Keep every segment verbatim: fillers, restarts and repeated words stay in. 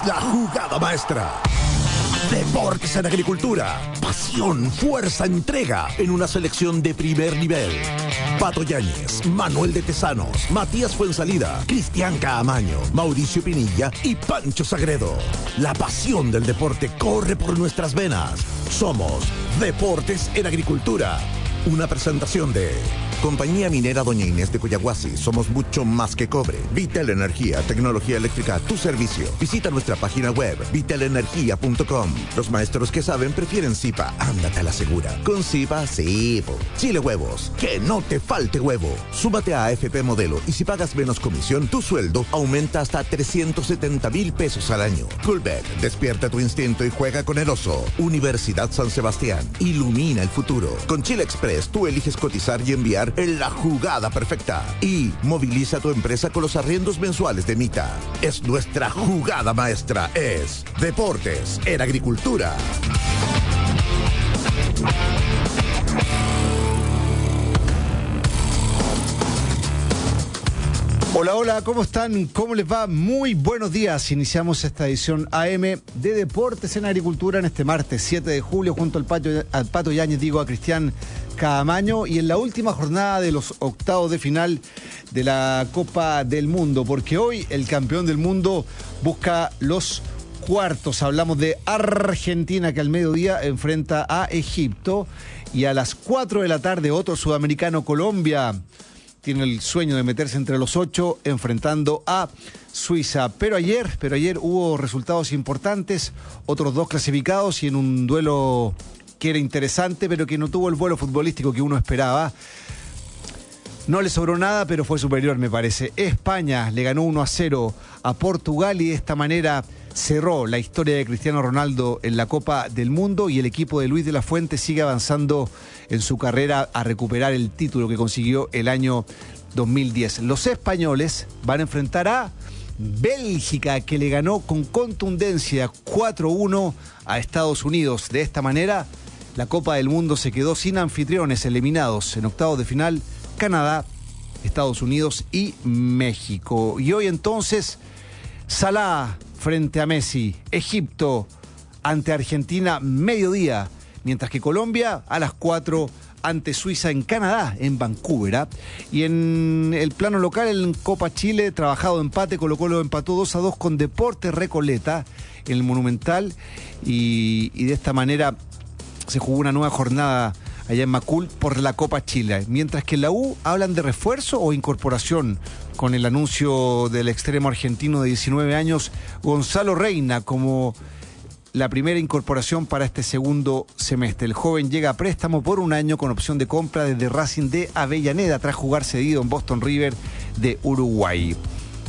la jugada maestra. Deportes en Agricultura. Pasión, fuerza, entrega en una selección de primer nivel. Pato Yáñez, Manuel de Tesanos, Matías Fuensalida, Cristian Caamaño, Mauricio Pinilla y Pancho Sagredo. La pasión del deporte corre por nuestras venas. Somos Deportes en Agricultura. Una presentación de Compañía Minera Doña Inés de Coyahuasi. Somos mucho más que cobre. Vital Energía, tecnología eléctrica a tu servicio. Visita nuestra página web vital energía punto com. Los maestros que saben prefieren Zipa. Ándate a la segura. Con Zipa, sí. po. Chile Huevos. Que no te falte huevo. Súmate a A F P Modelo y si pagas menos comisión, tu sueldo aumenta hasta trescientos setenta mil pesos al año. Coolbet. Despierta tu instinto y juega con el oso. Universidad San Sebastián. Ilumina el futuro. Con Chile Express, tú eliges cotizar y enviar en la jugada perfecta. Y moviliza tu empresa con los arriendos mensuales de Mita. Es nuestra jugada maestra. Es Deportes en Agricultura. Hola, hola, ¿cómo están? ¿Cómo les va? Muy buenos días. Iniciamos esta edición A M de Deportes en Agricultura en este martes siete de julio junto al Pato, al Pato Yáñez, digo, a Cristian Caamaño, y en la última jornada de los octavos de final de la Copa del Mundo, porque hoy el campeón del mundo busca los cuartos. Hablamos de Argentina, que al mediodía enfrenta a Egipto, y a las cuatro de la tarde otro sudamericano, Colombia. Tiene el sueño de meterse entre los ocho enfrentando a Suiza. Pero ayer, pero ayer hubo resultados importantes, otros dos clasificados y en un duelo que era interesante, pero que no tuvo el vuelo futbolístico que uno esperaba. No le sobró nada, pero fue superior, me parece. España le ganó uno a cero a Portugal y de esta manera cerró la historia de Cristiano Ronaldo en la Copa del Mundo, y el equipo de Luis de la Fuente sigue avanzando en su carrera a recuperar el título que consiguió el año dos mil diez. Los españoles van a enfrentar a Bélgica, que le ganó con contundencia cuatro uno a Estados Unidos. De esta manera, la Copa del Mundo se quedó sin anfitriones, eliminados en octavos de final Canadá, Estados Unidos y México. Y hoy entonces, Salah frente a Messi, Egipto ante Argentina, mediodía, mientras que Colombia a las cuatro ante Suiza en Canadá, en Vancouver. ¿eh? Y en el plano local, en Copa Chile, trabajado empate, Colo-Colo empató dos a dos con Deportes Recoleta en el Monumental, y, y de esta manera se jugó una nueva jornada allá en Macul por la Copa Chile, mientras que en la U hablan de refuerzo o incorporación con el anuncio del extremo argentino de diecinueve años, Gonzalo Reina, como la primera incorporación para este segundo semestre. El joven llega a préstamo por un año con opción de compra desde Racing de Avellaneda tras jugar cedido en Boston River de Uruguay.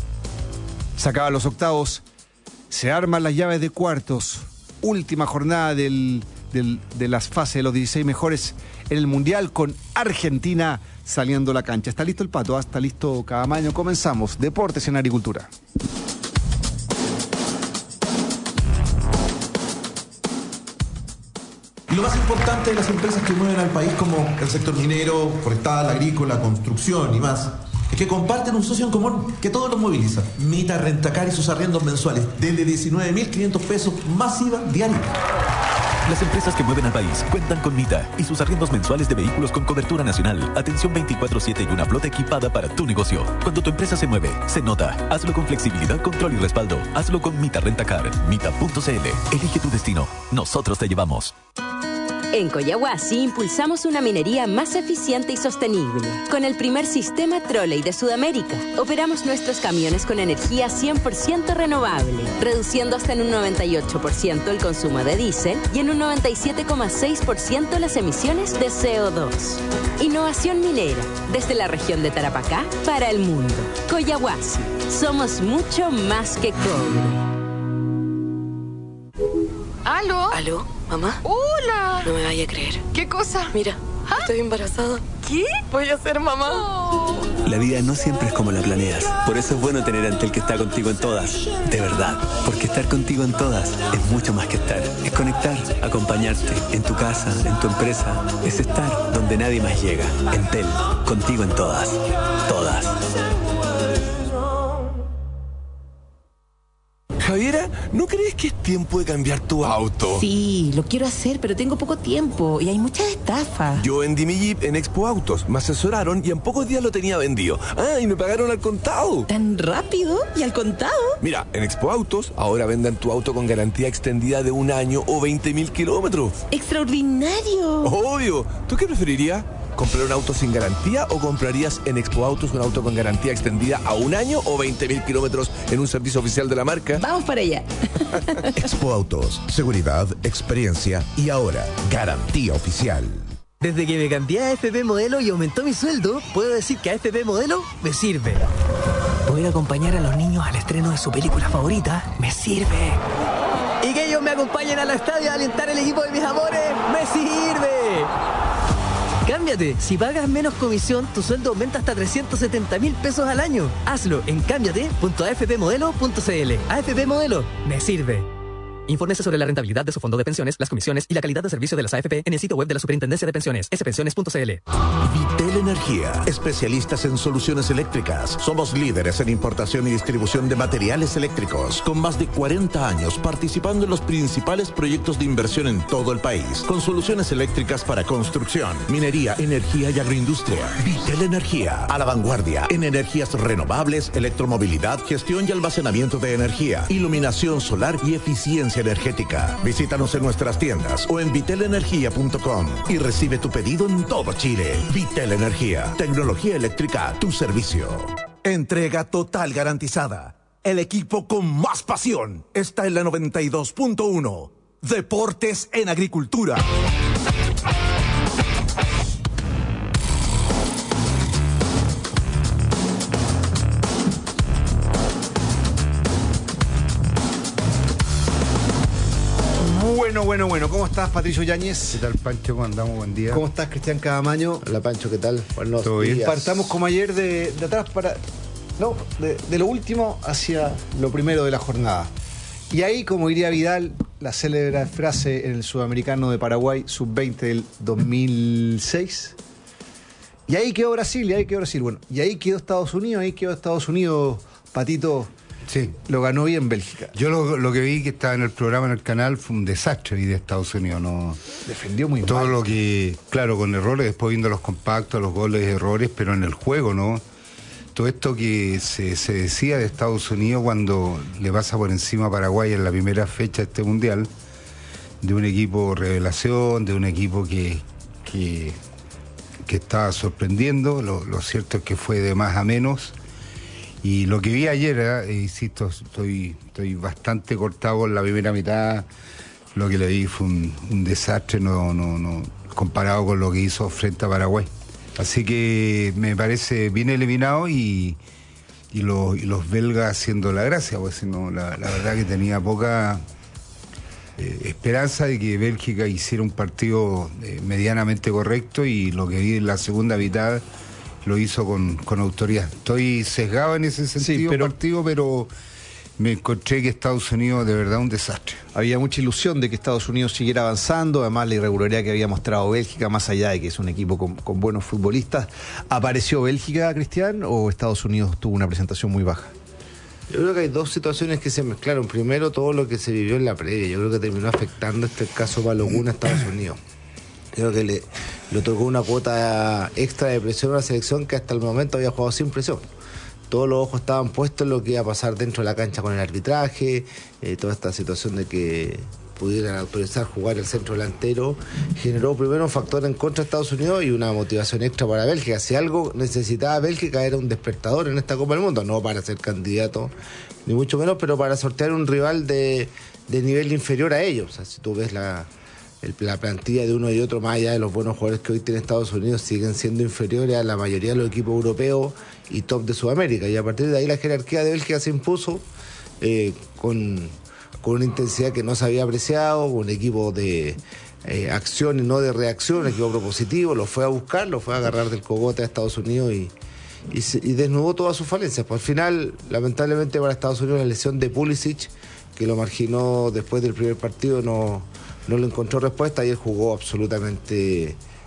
Se acaban los octavos, se arman las llaves de cuartos, última jornada del... Del, de las fases de los dieciséis mejores en el Mundial, con Argentina saliendo a la cancha. ¿Está listo el Pato? ¿Está listo Caamaño? Comenzamos. Deportes en Agricultura. Lo más importante de las empresas que mueven al país, como el sector minero, forestal, agrícola, construcción y más, es que comparten un socio en común que todos los moviliza. Mita Rentacar y sus arriendos mensuales desde diecinueve mil quinientos pesos más I V A diario. Las empresas que mueven al país cuentan con Mita y sus arriendos mensuales de vehículos con cobertura nacional, atención veinticuatro siete y una flota equipada para tu negocio. Cuando tu empresa se mueve, se nota. Hazlo con flexibilidad, control y respaldo. Hazlo con Mita Rentacar. Mita punto c l. Elige tu destino. Nosotros te llevamos. En Coyahuasi impulsamos una minería más eficiente y sostenible. Con el primer sistema Trolley de Sudamérica, operamos nuestros camiones con energía cien por ciento renovable, reduciendo hasta en un noventa y ocho por ciento el consumo de diésel y en un noventa y siete coma seis por ciento las emisiones de C O dos. Innovación minera, desde la región de Tarapacá para el mundo. Coyahuasi, somos mucho más que cobre. ¿Aló? ¿Aló? ¿Mamá? ¡Hola! No me vaya a creer. ¿Qué cosa? Mira, ¿Ah? estoy embarazada. ¿Qué? Voy a ser mamá. Oh. La vida no siempre es como la planeas. Por eso es bueno tener a Entel, que está contigo en todas. De verdad. Porque estar contigo en todas es mucho más que estar. Es conectar, acompañarte, en tu casa, en tu empresa. Es estar donde nadie más llega. Entel, contigo en todas. Todas. Javiera, ¿no crees que es tiempo de cambiar tu auto? Sí, lo quiero hacer, pero tengo poco tiempo y hay muchas estafas. Yo vendí mi Jeep en Expo Autos, me asesoraron y en pocos días lo tenía vendido. Ah, y me pagaron al contado. ¿Tan rápido? ¿Y al contado? Mira, en Expo Autos ahora venden tu auto con garantía extendida de un año o veinte mil kilómetros. ¡Extraordinario! Obvio. ¿Tú qué preferirías? ¿Comprar un auto sin garantía o comprarías en Expo Autos un auto con garantía extendida a un año o veinte mil kilómetros en un servicio oficial de la marca? Vamos para allá. Expo Autos, seguridad, experiencia y ahora garantía oficial. Desde que me cambié a A F P Modelo y aumentó mi sueldo, puedo decir que A F P Modelo me sirve. Poder acompañar a los niños al estreno de su película favorita me sirve. Y que ellos me acompañen al estadio a alentar el equipo de mis amores me sirve. Cámbiate. Si pagas menos comisión, tu sueldo aumenta hasta trescientos setenta mil pesos al año. Hazlo en cámbiate punto a f p modelo punto c l. A F P Modelo me sirve. Infórmese sobre la rentabilidad de su fondo de pensiones, las comisiones y la calidad de servicio de las A F P en el sitio web de la Superintendencia de Pensiones, s pensiones punto c l. Vitel Energía, especialistas en soluciones eléctricas. Somos líderes en importación y distribución de materiales eléctricos, con más de cuarenta años participando en los principales proyectos de inversión en todo el país, con soluciones eléctricas para construcción, minería, energía y agroindustria. Vitel Energía, a la vanguardia en energías renovables, electromovilidad, gestión y almacenamiento de energía, iluminación solar y eficiencia energética. Visítanos en nuestras tiendas o en vitel energía punto com y recibe tu pedido en todo Chile. Vitel Energía, tecnología eléctrica a tu servicio. Entrega total garantizada. El equipo con más pasión está en la noventa y dos punto uno. Deportes en Agricultura. Bueno, bueno, bueno. ¿Cómo estás, Patricio Yáñez? ¿Qué tal, Pancho? ¿Cómo andamos? Buen día. ¿Cómo estás, Cristian Cadamaño? Hola, Pancho, ¿qué tal? Buenos ¿Todo bien? días. Partamos como ayer de, de atrás para... No, de, de lo último hacia lo primero de la jornada. Y ahí, como diría Vidal, la célebre frase en el Sudamericano de Paraguay, sub veinte del dos mil seis. Y ahí quedó Brasil, y ahí quedó Brasil. Bueno, y ahí quedó Estados Unidos, ahí quedó Estados Unidos, Patito. Sí. Lo ganó bien Bélgica. Yo lo, lo que vi que estaba en el programa en el canal fue un desastre vi de Estados Unidos. No defendió muy todo mal. Lo que, claro, con errores, después viendo los compactos, los goles, errores, pero en el juego, ¿no? Todo esto que se, se decía de Estados Unidos cuando le pasa por encima a Paraguay en la primera fecha de este mundial, de un equipo revelación, de un equipo que, que, que estaba sorprendiendo. Lo, lo cierto es que fue de más a menos. Y lo que vi ayer, eh, insisto, estoy, estoy bastante cortado en la primera mitad. Lo que le vi fue un, un desastre no, no, no, comparado con lo que hizo frente a Paraguay. Así que me parece bien eliminado y, y, los, y los belgas haciendo la gracia, pues no, la, la verdad que tenía poca eh, esperanza de que Bélgica hiciera un partido eh, medianamente correcto, y lo que vi en la segunda mitad lo hizo con, con autoridad. Estoy sesgado en ese sentido, sí, pero, partido, pero me encontré que Estados Unidos de verdad un desastre. Había mucha ilusión de que Estados Unidos siguiera avanzando, además la irregularidad que había mostrado Bélgica, más allá de que es un equipo con, con buenos futbolistas. ¿Apareció Bélgica, Cristian, o Estados Unidos tuvo una presentación muy baja? Yo creo que hay dos situaciones que se mezclaron. Primero, todo lo que se vivió en la previa. Yo creo que terminó afectando este caso Balogun a Estados Unidos. Creo que le, le otorgó una cuota extra de presión a una selección que hasta el momento había jugado sin presión. Todos los ojos estaban puestos en lo que iba a pasar dentro de la cancha con el arbitraje, eh, toda esta situación de que pudieran autorizar jugar el centro delantero, generó primero un factor en contra de Estados Unidos y una motivación extra para Bélgica. Si algo necesitaba Bélgica era un despertador en esta Copa del Mundo, no para ser candidato, ni mucho menos, pero para sortear un rival de, de nivel inferior a ellos. O sea, si tú ves la... El, la plantilla de uno y otro, más allá de los buenos jugadores que hoy tiene Estados Unidos, siguen siendo inferiores a la mayoría de los equipos europeos y top de Sudamérica, y a partir de ahí la jerarquía de Bélgica se impuso eh, con, con una intensidad que no se había apreciado, un equipo de eh, acción y no de reacción, un equipo propositivo, lo fue a buscar, lo fue a agarrar del cogote a Estados Unidos y, y, se, y desnudó todas sus falencias. Pues al final, lamentablemente para Estados Unidos, la lesión de Pulisic, que lo marginó después del primer partido, no... no le encontró respuesta y él jugó absolutamente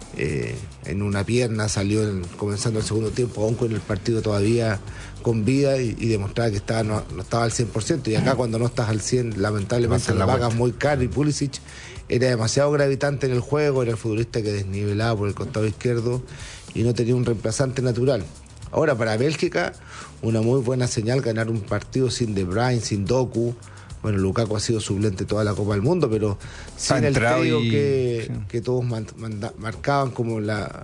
eh, en una pierna, salió en, comenzando el segundo tiempo, aún con el partido todavía con vida y, y demostraba que estaba, no, no estaba al cien por ciento. Y acá cuando no estás al cien, lamentablemente la pagas muy caro, y Pulisic era demasiado gravitante en el juego, era el futbolista que desnivelaba por el costado izquierdo y no tenía un reemplazante natural. Ahora, para Bélgica, una muy buena señal ganar un partido sin De Bruyne, sin Doku. Bueno, Lukaku ha sido suplente toda la Copa del Mundo, pero sin el trío y... que, sí. que todos man, manda, marcaban como la,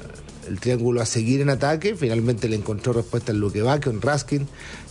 el triángulo a seguir en ataque. Finalmente le encontró respuesta en Luke Bacchio, en Raskin.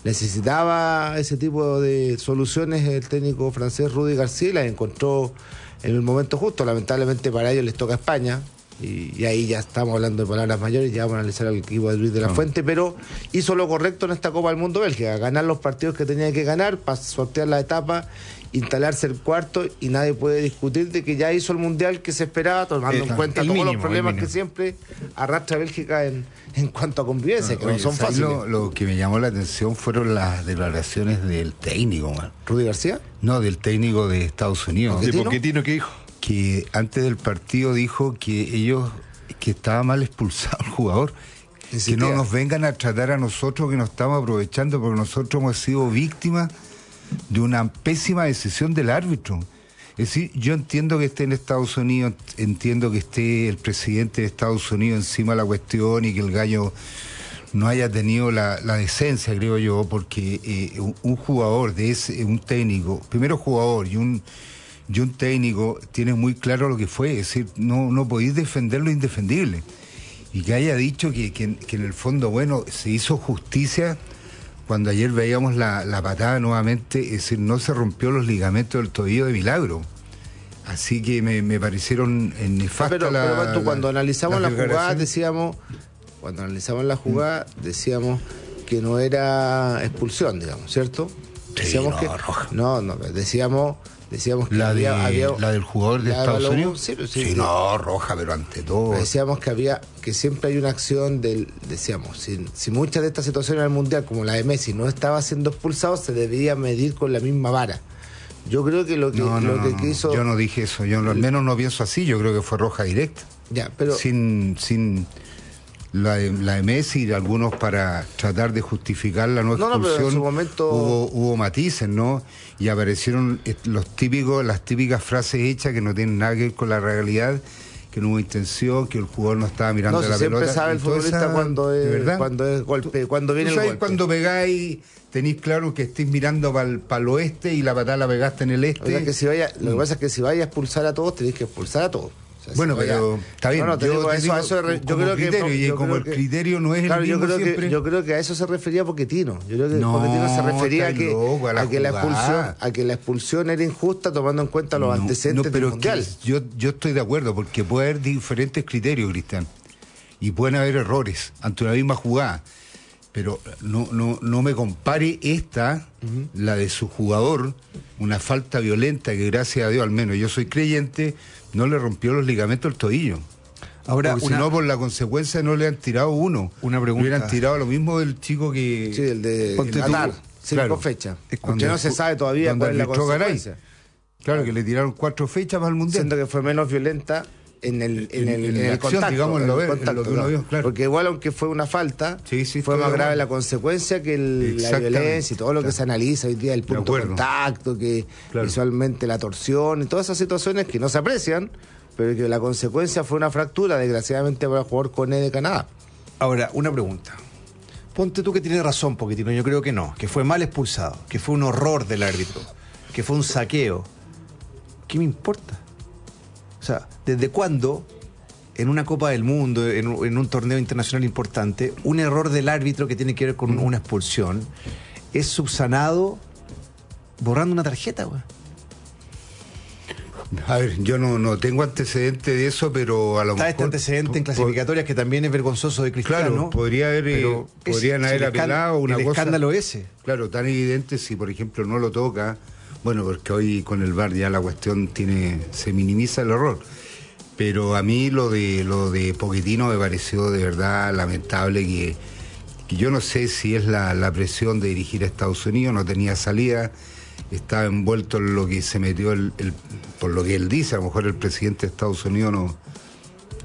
Necesitaba ese tipo de soluciones el técnico francés Rudy García, y las encontró en el momento justo. Lamentablemente para ellos les toca España, y, y ahí ya estamos hablando de palabras mayores, ya vamos a analizar al equipo de Luis de la no. Fuente, pero hizo lo correcto en esta Copa del Mundo Bélgica, ganar los partidos que tenía que ganar para sortear la etapa, instalarse el cuarto, y nadie puede discutir de que ya hizo el Mundial que se esperaba, tomando eh, en cuenta todos mínimo, los problemas que siempre arrastra Bélgica en, en cuanto a convivencia, no, que oye, no son fáciles. Lo, lo que me llamó la atención fueron las declaraciones del técnico, man. ¿Rudy García? No, del técnico de Estados Unidos. ¿De Pochettino qué dijo? Que antes del partido dijo que ellos, que estaba mal expulsado el jugador, que no nos vengan a tratar a nosotros que nos estamos aprovechando, porque nosotros hemos sido víctimas de una pésima decisión del árbitro. Es decir, yo entiendo que esté en Estados Unidos, entiendo que esté el presidente de Estados Unidos encima de la cuestión y que el gallo no haya tenido la, la decencia, creo yo, porque eh, un, un jugador de ese, un técnico, primero jugador y un y un técnico tiene muy claro lo que fue, es decir, no, no podéis defender lo indefendible. Y que haya dicho que, que, que en el fondo, bueno, se hizo justicia cuando ayer veíamos la, la patada nuevamente, es decir, no se rompió los ligamentos del tobillo de milagro. Así que me, me parecieron nefastas. Pero, la, pero tú, cuando la, analizamos la, la jugada decíamos, cuando analizamos la jugada decíamos que no era expulsión, digamos, ¿cierto? Decíamos sí, no, que roja. no, no, decíamos Decíamos que la, había, de, había, la del jugador de Estados balón, Unidos. Sí, sí, sí, sí, no, roja, pero ante todo. Decíamos que había, que siempre hay una acción del, decíamos, si, si muchas de estas situaciones en el Mundial, como la de Messi, no estaba siendo expulsado, se debía medir con la misma vara. Yo creo que lo que, no, no, lo que no, quiso. Yo no dije eso, yo al menos no pienso así, yo creo que fue roja directa. Ya, pero. Sin, sin la de, la de Messi y algunos para tratar de justificar la no expulsión. No, no, pero en su momento hubo, hubo matices, ¿no? Y aparecieron los típicos, las típicas frases hechas que no tienen nada que ver con la realidad, que no hubo intención, que el jugador no estaba mirando no, la siempre pelota. Siempre sabe el futbolista esa, cuando es, cuando es golpe, cuando viene el golpe. Cuando pegáis, tenéis claro que estéis mirando para el, para el oeste y la patada la pegaste en el este. O sea, que si vaya, lo que pasa es que si vaya a expulsar a todos, tenéis que expulsar a todos. O sea, bueno, si vaya, pero está bien. No, no, te yo, digo, te eso, digo, eso, yo como creo criterio, que y yo como creo el que, criterio no es claro, el mismo yo creo siempre. Que, yo creo que a eso se refería Pochettino. Yo creo que no, Pochettino se refería a que, loco, a, la a que la expulsión, a que la expulsión era injusta tomando en cuenta los no, antecedentes no, pero del Mundial. Yo, yo estoy de acuerdo, porque puede haber diferentes criterios, Cristian, y pueden haber errores ante una misma jugada. Pero no, no, no me compare esta, uh-huh. la de su jugador, una falta violenta que gracias a Dios, al menos yo soy creyente, no le rompió los ligamentos del tobillo. Ahora, porque una, si no, por la consecuencia no le han tirado uno. Una pregunta. Le hubieran tirado lo mismo del chico que... Sí, el de Qatar, cinco claro, fechas. Que no se sabe todavía cuál es la consecuencia. Garay. Claro, que le tiraron cuatro fechas para el Mundial. Siento que fue menos violenta en el, en el, en el, acción, contacto, digamos, en, el ver, contacto, en lo que uno vio, claro. Porque igual aunque fue una falta, sí, sí, fue más grave bueno. la consecuencia que el, la violencia y todo lo claro. que se analiza hoy día, el punto de contacto, que claro. visualmente la torsión y todas esas situaciones que no se aprecian, pero que la consecuencia fue una fractura, desgraciadamente, para el jugador Koné de Canadá. Ahora, una pregunta. Ponte tú que tienes razón, Pochettino, yo creo que no, que fue mal expulsado, que fue un horror del árbitro, que fue un saqueo. ¿Qué me importa? O sea, ¿desde cuándo en una Copa del Mundo, en, en un torneo internacional importante, un error del árbitro que tiene que ver con una expulsión es subsanado borrando una tarjeta, güey? A ver, yo no, no tengo antecedente de eso, pero a lo Está mejor... este antecedente en clasificatorias que también es vergonzoso de Cristiano. Claro, podría haber, eh, podrían es, haber apelado una el cosa... El escándalo ese. Claro, tan evidente si, por ejemplo, no lo toca... Bueno, porque hoy con el V A R ya la cuestión tiene... se minimiza el error. Pero a mí lo de lo de Pochettino me pareció de verdad lamentable, que, que yo no sé si es la, la presión de dirigir a Estados Unidos, no tenía salida, estaba envuelto en lo que se metió, el, el, por lo que él dice, a lo mejor el presidente de Estados Unidos no,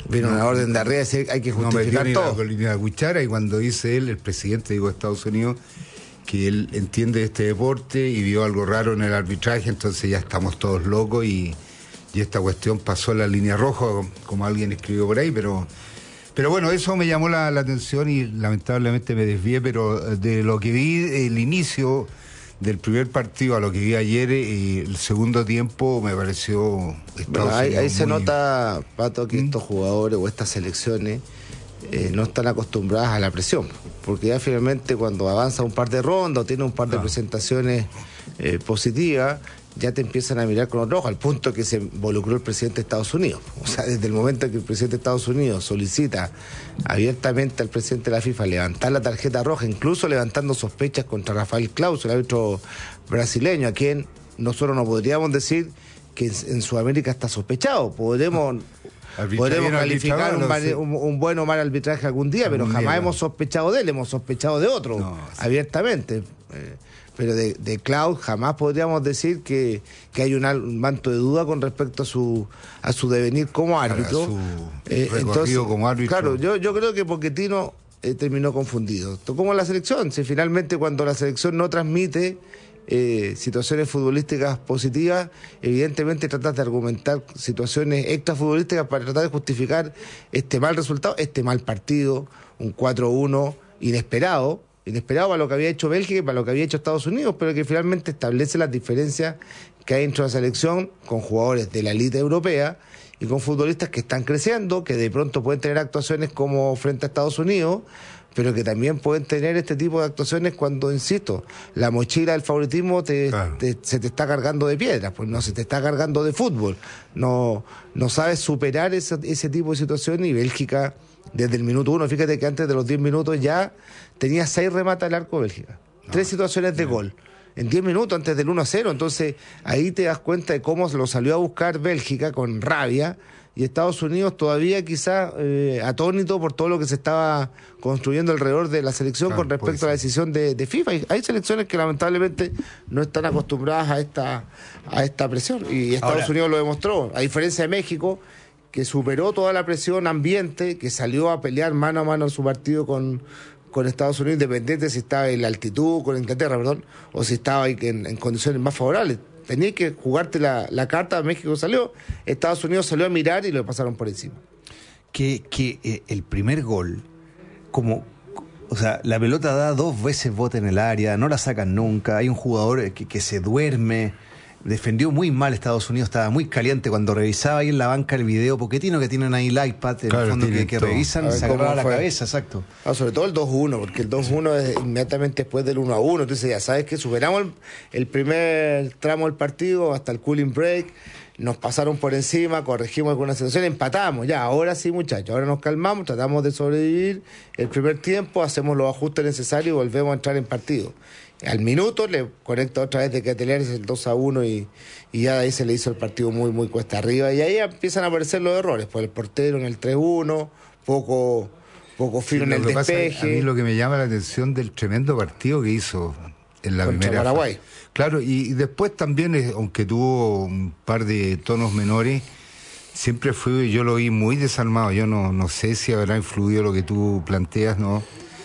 Vino una orden de arriba, decir, hay que justificar no todo. No me dio ni la cuchara, y cuando dice él, el presidente, digo, de Estados Unidos, que él entiende este deporte y vio algo raro en el arbitraje, entonces ya estamos todos locos y, y esta cuestión pasó la línea roja, como alguien escribió por ahí, pero... Pero bueno, eso me llamó la, la atención y lamentablemente me desvié, pero de lo que vi, el inicio del primer partido a lo que vi ayer, y el segundo tiempo me pareció... Bueno, ahí, ahí se muy... nota, Pato, que ¿Mm? estos jugadores o estas selecciones eh, no están acostumbradas a la presión, porque ya finalmente cuando avanza un par de rondas o tiene un par de ah. presentaciones eh, positivas, ya te empiezan a mirar con otro ojo, al punto que se involucró el presidente de Estados Unidos. O sea, desde el momento en que el presidente de Estados Unidos solicita abiertamente al presidente de la FIFA levantar la tarjeta roja, incluso levantando sospechas contra Rafael Claus, el árbitro brasileño, a quien nosotros no podríamos decir que en Sudamérica está sospechado. Podremos... Podremos calificar un, mal, un, un buen o mal arbitraje algún día, pero jamás hemos sospechado de él, hemos sospechado de otro, no, sí. abiertamente. Eh, pero de, de Klaus jamás podríamos decir que, que hay un, un manto de duda con respecto a su a su devenir como árbitro. Su eh, entonces, como árbitro. Claro, yo, yo creo que Pochettino eh, terminó confundido. Como la selección, si finalmente cuando la selección no transmite Eh, situaciones futbolísticas positivas, evidentemente tratas de argumentar situaciones extrafutbolísticas para tratar de justificar este mal resultado, este mal partido, un cuatro uno inesperado, inesperado para lo que había hecho Bélgica y para lo que había hecho Estados Unidos, pero que finalmente establece las diferencias que hay dentro de la selección con jugadores de la élite europea y con futbolistas que están creciendo, que de pronto pueden tener actuaciones como frente a Estados Unidos, pero que también pueden tener este tipo de actuaciones cuando, insisto, la mochila del favoritismo te, claro. te, se te está cargando de piedras, pues no se te está cargando de fútbol. No, no sabes superar ese, ese tipo de situaciones, y Bélgica, desde el minuto uno, fíjate que antes de los diez minutos ya tenía seis remates al arco Bélgica, no. tres situaciones de no. gol. En diez minutos antes del uno a cero, entonces ahí te das cuenta de cómo lo salió a buscar Bélgica con rabia, y Estados Unidos todavía quizá eh, atónito por todo lo que se estaba construyendo alrededor de la selección claro, con respecto a la decisión de, de FIFA. Y hay selecciones que lamentablemente no están acostumbradas a esta a esta presión, y Estados Ahora, Unidos lo demostró, a diferencia de México, que superó toda la presión ambiente, que salió a pelear mano a mano en su partido con con Estados Unidos, independiente si estaba en la altitud, con Inglaterra, perdón, o si estaba en, en condiciones más favorables. Tenías que jugarte la, la carta, México salió, Estados Unidos salió a mirar y lo pasaron por encima. Que, que eh, el primer gol, como, o sea, la pelota da dos veces bote en el área, no la sacan nunca, hay un jugador que, que se duerme, defendió muy mal Estados Unidos, estaba muy caliente. Cuando revisaba ahí en la banca el video Pochettino, que tienen ahí el iPad en claro, el fondo que, que revisan, se agarraba la cabeza, exacto. Ah, sobre todo el dos uno, porque el dos uno es inmediatamente después del uno a uno, entonces ya sabes que superamos el, el primer tramo del partido hasta el cooling break, nos pasaron por encima, corregimos algunas situaciones, empatamos, ya, ahora sí muchachos, ahora nos calmamos, tratamos de sobrevivir el primer tiempo, hacemos los ajustes necesarios y volvemos a entrar en partido. Al minuto le conecta otra vez de que Catelear es el dos a uno y, y ya de ahí se le hizo el partido muy muy cuesta arriba, y ahí empiezan a aparecer los errores, pues el portero en el tres uno, poco poco fino sí, en el despeje. Pasa, a mí lo que me llama la atención del tremendo partido que hizo en la contra primera Paraguay. Fase. Claro, y, y después también, aunque tuvo un par de tonos menores, siempre fue, yo lo vi muy desarmado. Yo no, no sé si habrá influido lo que tú planteas, ¿no?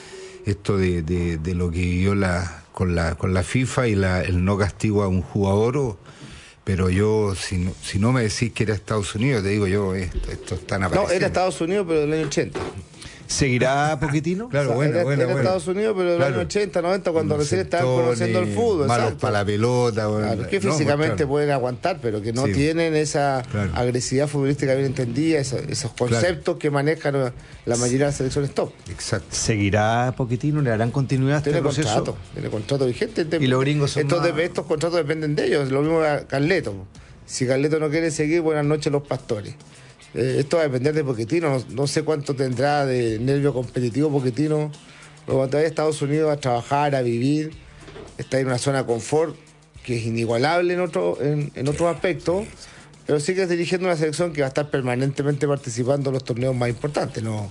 Esto de, de, de lo que vivió la con la con la FIFA y la, el no castigo a un jugador, o, pero yo, si no, si no me decís que era Estados Unidos, te digo yo, esto, esto es tan apareciendo. No, era Estados Unidos, pero del año ochenta. ¿Seguirá Pochettino? Claro, o sea, bueno, era, bueno, era bueno. Estados Unidos, pero del claro. año ochenta, noventa, cuando no recién estaban conociendo el fútbol. Malos exacto. para la pelota. Bueno, claro, que no, físicamente claro. pueden aguantar, pero que no sí. tienen esa claro. agresividad futbolística bien entendida, esos, esos conceptos claro. que manejan la mayoría de las selecciones top. Exacto. ¿Seguirá Pochettino? ¿Le darán continuidad a este tiene proceso? Contrato, tiene contrato vigente. Y los gringos son estos, más... de, estos contratos dependen de ellos, lo mismo a Carleto. Si Carleto no quiere seguir, buenas noches los pastores. Eh, esto va a depender de Pochettino, no, no sé cuánto tendrá de nervio competitivo Pochettino, pero cuando vaya a Estados Unidos a trabajar, a vivir, está en una zona de confort que es inigualable en otro, en, en otros aspectos, pero sí que es dirigiendo una selección que va a estar permanentemente participando en los torneos más importantes. No,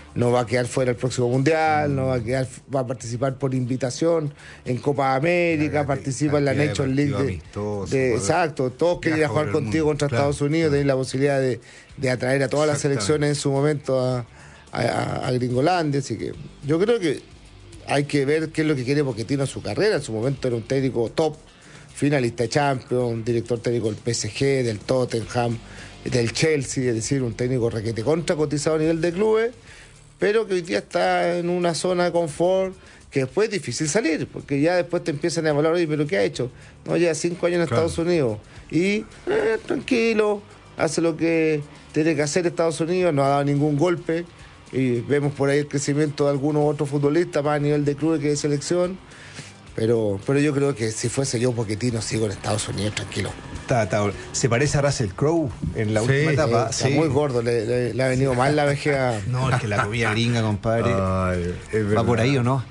no va a quedar fuera el próximo Mundial, no va a quedar, va a participar por invitación en Copa América, participa en la Nations League de, de, exacto, todos quieren jugar contigo contra claro, Estados Unidos, claro. Tenés la posibilidad de, de atraer a todas las selecciones en su momento a, a, a Gringolandia, así que yo creo que hay que ver qué es lo que quiere Pochettino en su carrera. En su momento era un técnico top, finalista de Champions, director técnico del P S G, del Tottenham, del Chelsea, es decir, un técnico requete contra cotizado a nivel de clubes, pero que hoy día está en una zona de confort que después es difícil salir, porque ya después te empiezan a evaluar, oye, pero ¿qué ha hecho? No, lleva cinco años en claro. Estados Unidos y eh, tranquilo, hace lo que tiene que hacer Estados Unidos, no ha dado ningún golpe y vemos por ahí el crecimiento de algunos otros futbolistas más a nivel de clubes que de selección, pero, pero yo creo que si fuese yo Pochettino sigo en Estados Unidos tranquilo. Está, está, se parece a Russell Crowe en la sí, última etapa. Sí, está sí. muy gordo, le, le, le ha venido mal la vejez. No, es que la comida gringa, compadre. Ay, va por ahí o no.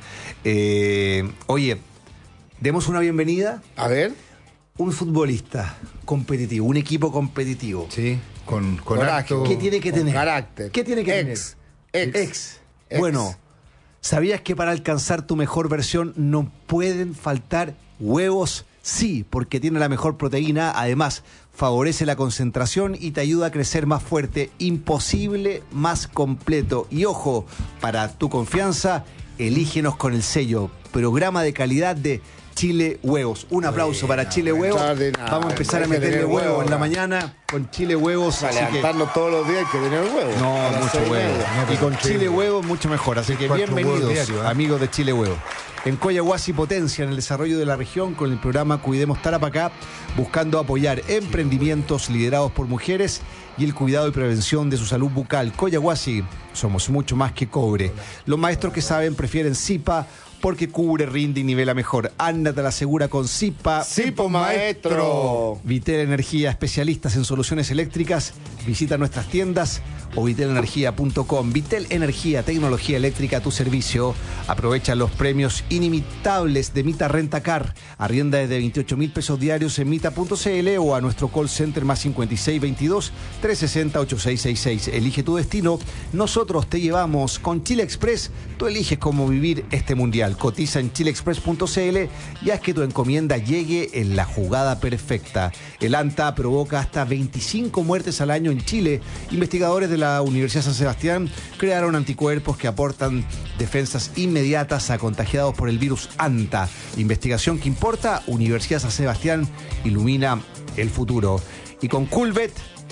Eh, oye, demos una bienvenida. A ver. Un futbolista competitivo, un equipo competitivo. Sí, con, con acto, ¿qué tiene que tener? Carácter. ¿Qué tiene que ex, tener? Ex. Ex. Ex. Bueno, ¿sabías que para alcanzar tu mejor versión no pueden faltar huevos? Sí, porque tiene la mejor proteína, además favorece la concentración y te ayuda a crecer más fuerte, imposible más completo. Y ojo, para tu confianza, elígenos con el sello Programa de Calidad de Chile Huevos. Un aplauso sí, para no, Chile Huevos. Vamos a empezar a meterle huevos huevo en la mañana con Chile Huevos. Para levantarnos que... todos los días hay que tener huevos. No, mucho huevo. Y con Chile Huevos mucho mejor. Así que bienvenidos, diario, ¿eh? Amigos de Chile Huevos. En Coyahuasi potencia en el desarrollo de la región con el programa Cuidemos Tarapacá, buscando apoyar emprendimientos liderados por mujeres y el cuidado y prevención de su salud bucal. Coyahuasi, somos mucho más que cobre. Los maestros que saben prefieren Zipa porque cubre, rinde y nivela mejor. Ándate a la segura con Zipa. Zipo Maestro. Vitel Energía, especialistas en soluciones eléctricas. Visita nuestras tiendas o vitel energía punto com. Vitel Energía, tecnología eléctrica a tu servicio. Aprovecha los premios inimitables de Mita Rentacar. Arrienda desde veintiocho mil pesos diarios en mita punto cl o a nuestro call center más cincuenta y seis veintidós trescientos sesenta ochenta y seis sesenta y seis. Elige tu destino. Nosotros te llevamos. Con Chile Express, tú eliges cómo vivir este mundial. Cotiza en chile express punto cl y haz que tu encomienda llegue en la jugada perfecta. El ANTA provoca hasta veinticinco muertes al año en Chile. Investigadores de la Universidad San Sebastián crearon anticuerpos que aportan defensas inmediatas a contagiados por el virus ANTA. Investigación que importa. Universidad San Sebastián ilumina el futuro. Y con Coolbet,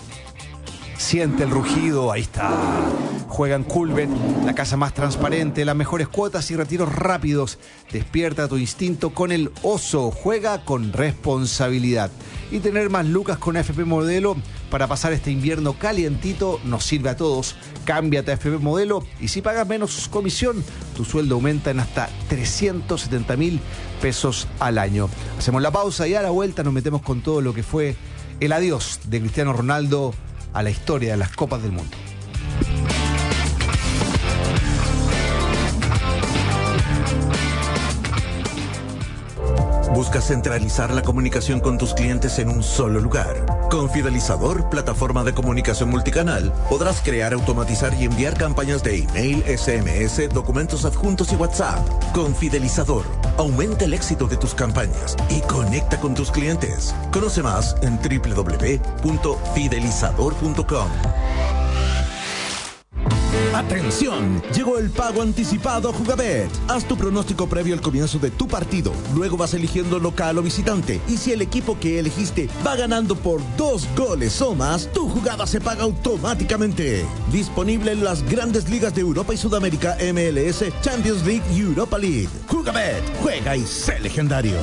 siente el rugido, ahí está. Juega en Coolbet, la casa más transparente, las mejores cuotas y retiros rápidos. Despierta tu instinto con el oso. Juega con responsabilidad. Y tener más lucas con A F P Modelo para pasar este invierno calientito nos sirve a todos. Cámbiate a A F P Modelo y si pagas menos comisión, tu sueldo aumenta en hasta trescientos setenta mil pesos al año. Hacemos la pausa y a la vuelta nos metemos con todo lo que fue el adiós de Cristiano Ronaldo a la historia de las Copas del Mundo. ¿Buscas centralizar la comunicación con tus clientes en un solo lugar? Con Fidelizador, plataforma de comunicación multicanal, podrás crear, automatizar y enviar campañas de email, S M S, documentos adjuntos y WhatsApp. Con Fidelizador, aumenta el éxito de tus campañas y conecta con tus clientes. Conoce más en doble u doble u doble u punto fidelizador punto com. ¡Atención! Llegó el pago anticipado a Jugabet. Haz tu pronóstico previo al comienzo de tu partido. Luego vas eligiendo local o visitante. Y si el equipo que elegiste va ganando por dos goles o más, tu jugada se paga automáticamente. Disponible en las grandes ligas de Europa y Sudamérica, M L S, Champions League y Europa League. Jugabet. Juega y sé legendario.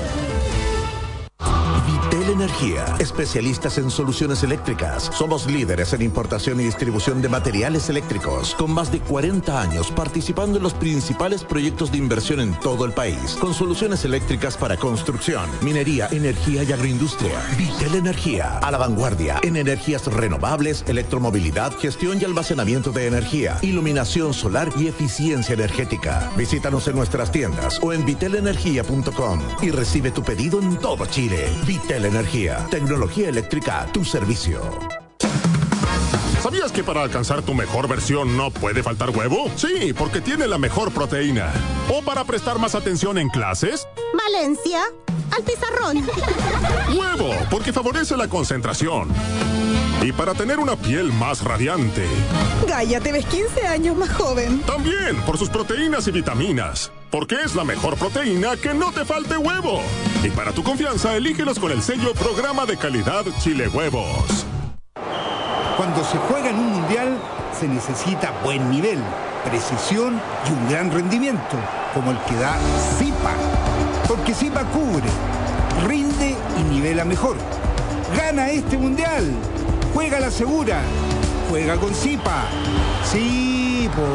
Vitel Energía, especialistas en soluciones eléctricas. Somos líderes en importación y distribución de materiales eléctricos, con más de cuarenta años participando en los principales proyectos de inversión en todo el país, con soluciones eléctricas para construcción, minería, energía y agroindustria. Vitel Energía, a la vanguardia en energías renovables, electromovilidad, gestión y almacenamiento de energía, iluminación solar y eficiencia energética. Visítanos en nuestras tiendas o en vitel energía punto com y recibe tu pedido en todo Chile. Vitel Energía, tecnología eléctrica a tu servicio. Son ¿Sabías que para alcanzar tu mejor versión no puede faltar huevo? Sí, porque tiene la mejor proteína. ¿O para prestar más atención en clases? Valencia, al pizarrón. Huevo, porque favorece la concentración. Y para tener una piel más radiante. Gaia, te ves quince años más joven. También por sus proteínas y vitaminas. Porque es la mejor proteína que no te falte huevo. Y para tu confianza, elígelos con el sello Programa de Calidad Chile Huevos. Cuando se juega en un mundial, se necesita buen nivel, precisión y un gran rendimiento, como el que da Zipa. Porque Zipa cubre, rinde y nivela mejor. Gana este mundial. Juega la segura. Juega con Zipa. Sí, po.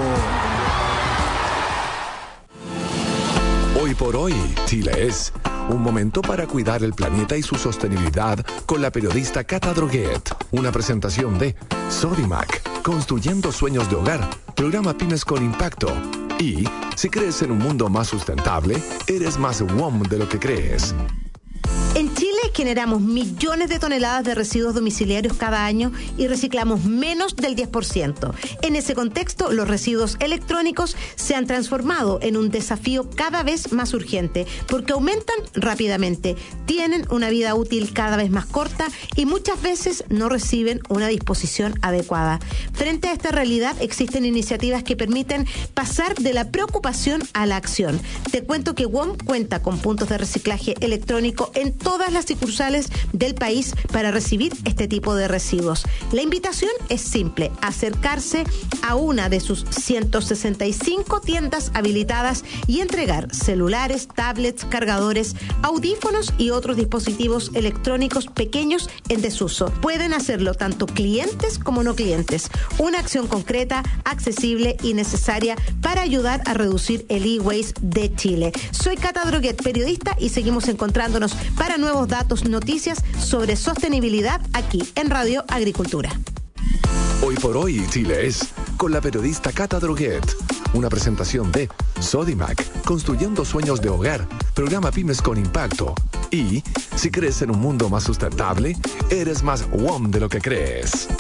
Hoy por hoy, Chile es un momento para cuidar el planeta y su sostenibilidad con la periodista Cata Droguet. Una presentación de Sodimac, construyendo sueños de hogar, programa Pymes con Impacto. Y si crees en un mundo más sustentable, eres más W O M de lo que crees. En Chile generamos millones de toneladas de residuos domiciliarios cada año y reciclamos menos del diez por ciento. En ese contexto, los residuos electrónicos se han transformado en un desafío cada vez más urgente porque aumentan rápidamente, tienen una vida útil cada vez más corta y muchas veces no reciben una disposición adecuada. Frente a esta realidad, existen iniciativas que permiten pasar de la preocupación a la acción. Te cuento que W O M cuenta con puntos de reciclaje electrónico en todas las sucursales del país para recibir este tipo de residuos. La invitación es simple: acercarse a una de sus ciento sesenta y cinco tiendas habilitadas y entregar celulares, tablets, cargadores, audífonos y otros dispositivos electrónicos pequeños en desuso. Pueden hacerlo tanto clientes como no clientes. Una acción concreta, accesible y necesaria para ayudar a reducir el e-waste de Chile. Soy Cata Droguet, periodista, y seguimos encontrándonos para nuevos datos, noticias sobre sostenibilidad aquí en Radio Agricultura. Hoy por hoy, Chile es con la periodista Cata Droguet. Una presentación de Sodimac, construyendo sueños de hogar, programa Pymes con Impacto. Y si crees en un mundo más sustentable, eres más W O M de lo que crees.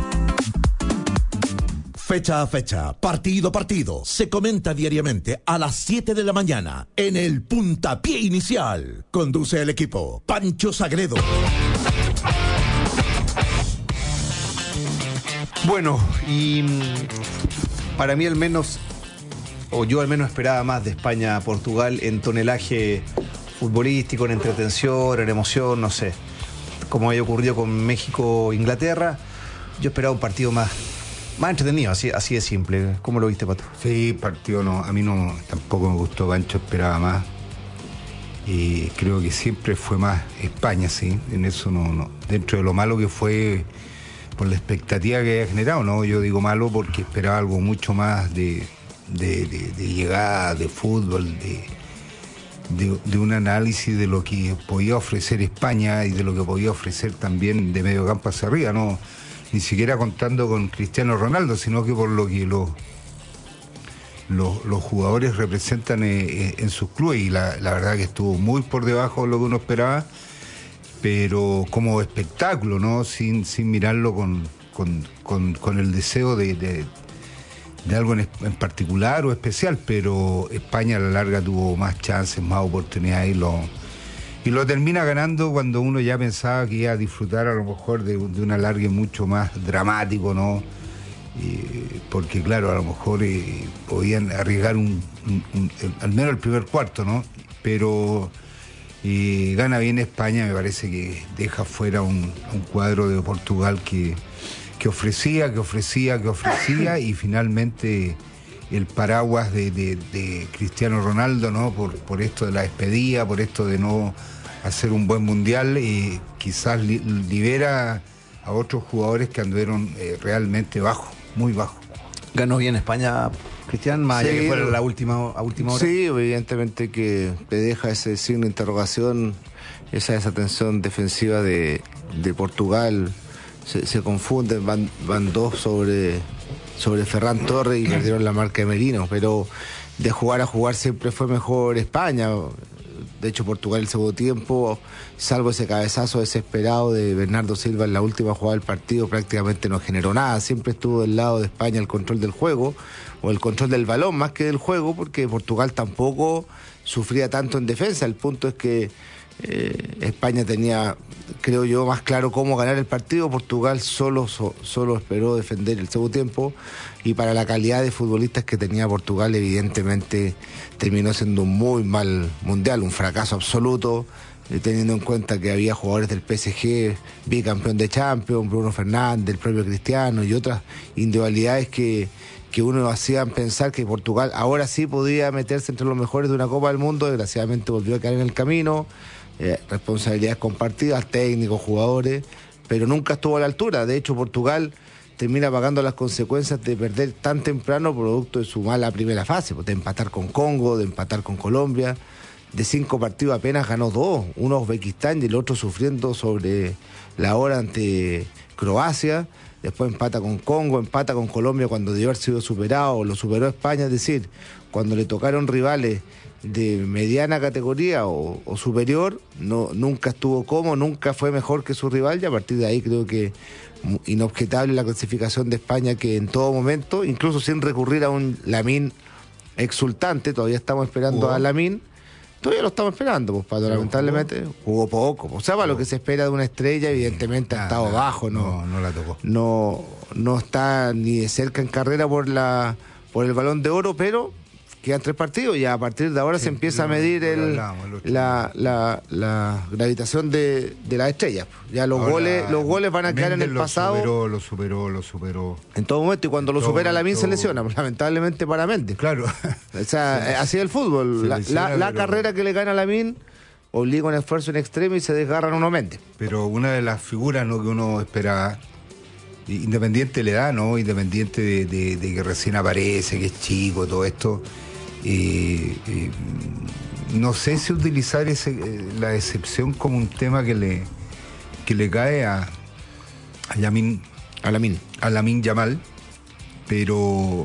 Fecha a fecha, partido a partido, se comenta diariamente a las siete de la mañana en el Puntapié Inicial. Conduce el equipo Pancho Sagredo. Bueno, y para mí al menos, o yo al menos esperaba más de España a Portugal en tonelaje futbolístico, en entretención, en emoción, no sé. Como había ocurrido con México-Inglaterra, yo esperaba un partido más... Más entretenido, así, así de simple. ¿Cómo lo viste, Pato? Sí, partido no. A mí no, tampoco me gustó. Pancho esperaba más. Y creo que siempre fue más España, sí. En eso no, no. Dentro de lo malo que fue por la expectativa que había generado, ¿no? Yo digo malo porque esperaba algo mucho más de, de, de, de llegada, de fútbol, de, de, de un análisis de lo que podía ofrecer España y de lo que podía ofrecer también de medio campo hacia arriba, ¿no? Ni siquiera contando con Cristiano Ronaldo, sino que por lo que los, los, los jugadores representan eh, en sus clubes, y la, la verdad que estuvo muy por debajo de lo que uno esperaba, pero como espectáculo, ¿no? Sin, sin mirarlo con, con, con, con el deseo de, de, de algo en, en particular o especial, pero España a la larga tuvo más chances, más oportunidades y lo... Y lo termina ganando cuando uno ya pensaba que iba a disfrutar a lo mejor de, de un alargue mucho más dramático, ¿no? Eh, porque claro, a lo mejor eh, podían arriesgar un, un, un, el, al menos el primer cuarto, ¿no? Pero eh, gana bien España, me parece que deja fuera un, un cuadro de Portugal que, que ofrecía, que ofrecía, que ofrecía y finalmente el paraguas de, de, de Cristiano Ronaldo, ¿no? Por, por esto de la despedida, por esto de no hacer un buen mundial, y quizás li, libera a otros jugadores que anduvieron eh, realmente bajos, muy bajos. ¿Ganó bien España, Cristian, más allá Sí, que fuera la última, a última hora? Sí, evidentemente que te deja ese signo de interrogación, esa desatención defensiva de, de Portugal. Se, se confunden, van, van dos sobre, sobre Ferran Torres y perdieron la marca de Merino, pero de jugar a jugar siempre fue mejor España. De hecho, Portugal el segundo tiempo, salvo ese cabezazo desesperado de Bernardo Silva en la última jugada del partido, prácticamente no generó nada. Siempre estuvo del lado de España el control del juego, o el control del balón más que del juego, porque Portugal tampoco sufría tanto en defensa. El punto es que eh, España tenía, creo yo, más claro cómo ganar el partido. Portugal solo, so, solo esperó defender el segundo tiempo, y para la calidad de futbolistas que tenía Portugal, evidentemente terminó siendo un muy mal mundial, un fracaso absoluto, eh, teniendo en cuenta que había jugadores del P S G, bicampeón de Champions, Bruno Fernández, el propio Cristiano y otras individualidades que que uno hacían pensar que Portugal ahora sí podía meterse entre los mejores de una Copa del Mundo. Desgraciadamente volvió a caer en el camino, eh, responsabilidades compartidas, técnicos, jugadores, pero nunca estuvo a la altura. De hecho, Portugal termina pagando las consecuencias de perder tan temprano producto de su mala primera fase, de empatar con Congo, de empatar con Colombia. De cinco partidos apenas ganó dos, uno Uzbekistán y el otro sufriendo sobre la hora ante Croacia. Después empata con Congo, empata con Colombia cuando debió haber sido superado, lo superó España. Es decir, cuando le tocaron rivales de mediana categoría o, o superior, no, nunca estuvo como, nunca fue mejor que su rival, y a partir de ahí creo que inobjetable la clasificación de España, que en todo momento, incluso sin recurrir a un Lamine exultante, todavía estamos esperando ¿Jugó? a Lamine. Todavía lo estamos esperando, pues, Pato, lamentablemente jugó poco. O sea, para lo que se espera de una estrella, evidentemente ha estado bajo, no, no, no la tocó. No, no está ni de cerca en carrera por la por el Balón de Oro, pero quedan tres partidos y a partir de ahora sí, se empieza a medir el, la, la, la gravitación de, de las estrellas. Ya los ahora, goles los goles van a quedar en el lo pasado. Superó, lo superó, lo superó. En todo momento, y cuando lo supera Lamine se lesiona, lamentablemente para Méndez. Claro. O sea, sí, así es el fútbol. La, lesiona, la, la pero... carrera que le gana a Lamine obliga un esfuerzo en extremo y se desgarran uno Méndez. Pero una de las figuras, ¿no?, que uno esperaba, Independiente le da, ¿no? Independiente de, de, de que recién aparece, que es chico, todo esto. Eh, eh, no sé si utilizar ese, eh, la decepción como un tema que le que le cae a a Lamine a Lamine a Lamine Yamal, pero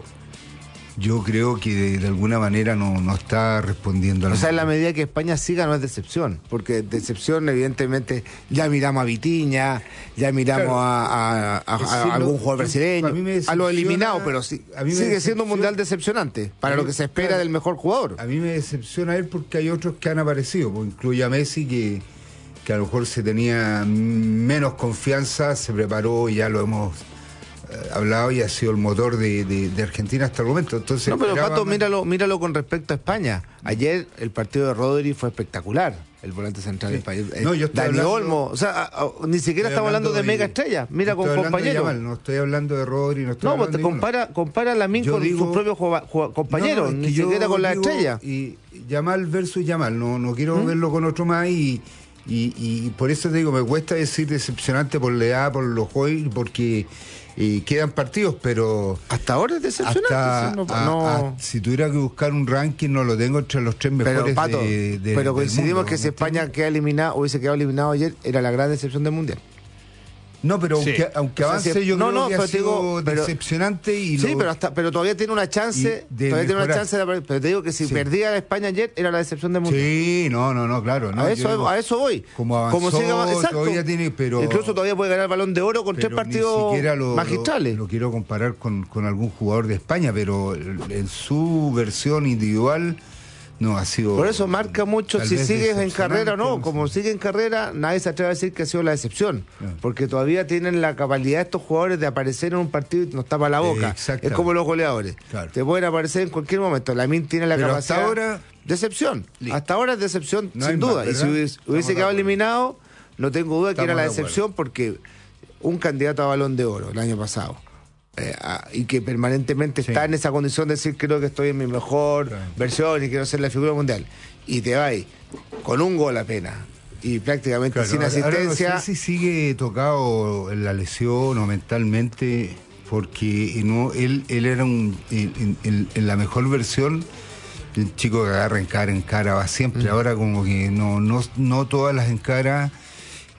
yo creo que de, de alguna manera no, no está respondiendo a la... O sea, en la medida que España siga no es decepción, porque decepción evidentemente ya miramos a Vitiña, ya miramos claro. a, a, a, sí, a algún jugador brasileño, a, a los eliminados, pero sí, a mí me sigue siendo un mundial decepcionante para mí, lo que se espera claro, del mejor jugador. A mí me decepciona él porque hay otros que han aparecido, pues incluye a Messi, que, que a lo mejor se tenía menos confianza, se preparó y ya lo hemos... hablado y ha sido el motor de, de, de Argentina hasta el momento. Entonces, no, pero Pato, míralo, míralo con respecto a España. Ayer el partido de Rodri fue espectacular, el volante central sí. del país. No, yo estoy Dani hablando, Olmo, o sea, a, a, ni siquiera estamos hablando de, de mega estrella. Mira con compañeros. No estoy hablando de Rodri, no estoy no, hablando pues te compara, compara a Lamine con digo, sus propios compañeros, no, no, ni siquiera con la estrella. Y Yamal versus Yamal, no, no quiero ¿Mm? verlo con otro más y, y, y por eso te digo, me cuesta decir decepcionante por la edad, por los jóvenes, porque y quedan partidos, pero hasta ahora es decepcionante. Hasta, si, no, a, no... a, si tuviera que buscar un ranking, no lo tengo entre los tres mejores pero, Pato, de, de, pero coincidimos del mundo, que si España queda eliminado, hubiese quedado eliminado ayer, era la gran decepción del mundial. No, pero sí. aunque, aunque avance, o sea, si, yo no, creo no, que ha sido digo, pero, decepcionante y sí, lo, pero hasta, pero todavía tiene una chance, todavía mejorar. tiene una chance de, pero te digo que si sí. perdía a España ayer era la decepción del mundial. Sí, no, no, no, claro, no, a eso digo, a eso voy. Como avanzó, como siga, exacto. todavía tiene, pero incluso todavía puede ganar el Balón de Oro con tres partidos lo, magistrales. Lo, lo quiero comparar con, con algún jugador de España, pero en su versión individual no ha sido. Por eso marca mucho si sigues en carrera o no. Como sigue en carrera, nadie se atreve a decir que ha sido la excepción. Claro. Porque todavía tienen la capacidad de estos jugadores de aparecer en un partido y nos tapa la boca. Eh, es como los goleadores. Claro. Te pueden aparecer en cualquier momento. Lamine tiene la Pero capacidad. Hasta ahora. Decepción. Listo. Hasta ahora es decepción, no sin duda. Más, y si hubiese, hubiese quedado eliminado, no tengo duda que Estamos era la de decepción porque un candidato a Balón de Oro el año pasado. Eh, ah, y que permanentemente sí. está en esa condición de decir creo que estoy en mi mejor claro. versión y quiero ser la figura mundial y te vas con un gol apenas y prácticamente claro, sin ahora, asistencia. Ahora no sé si sigue tocado en la lesión o mentalmente, porque no él él era un en, en, en la mejor versión el chico que agarra en cara en cara va siempre. Mm. Ahora como que no no no todas las encaras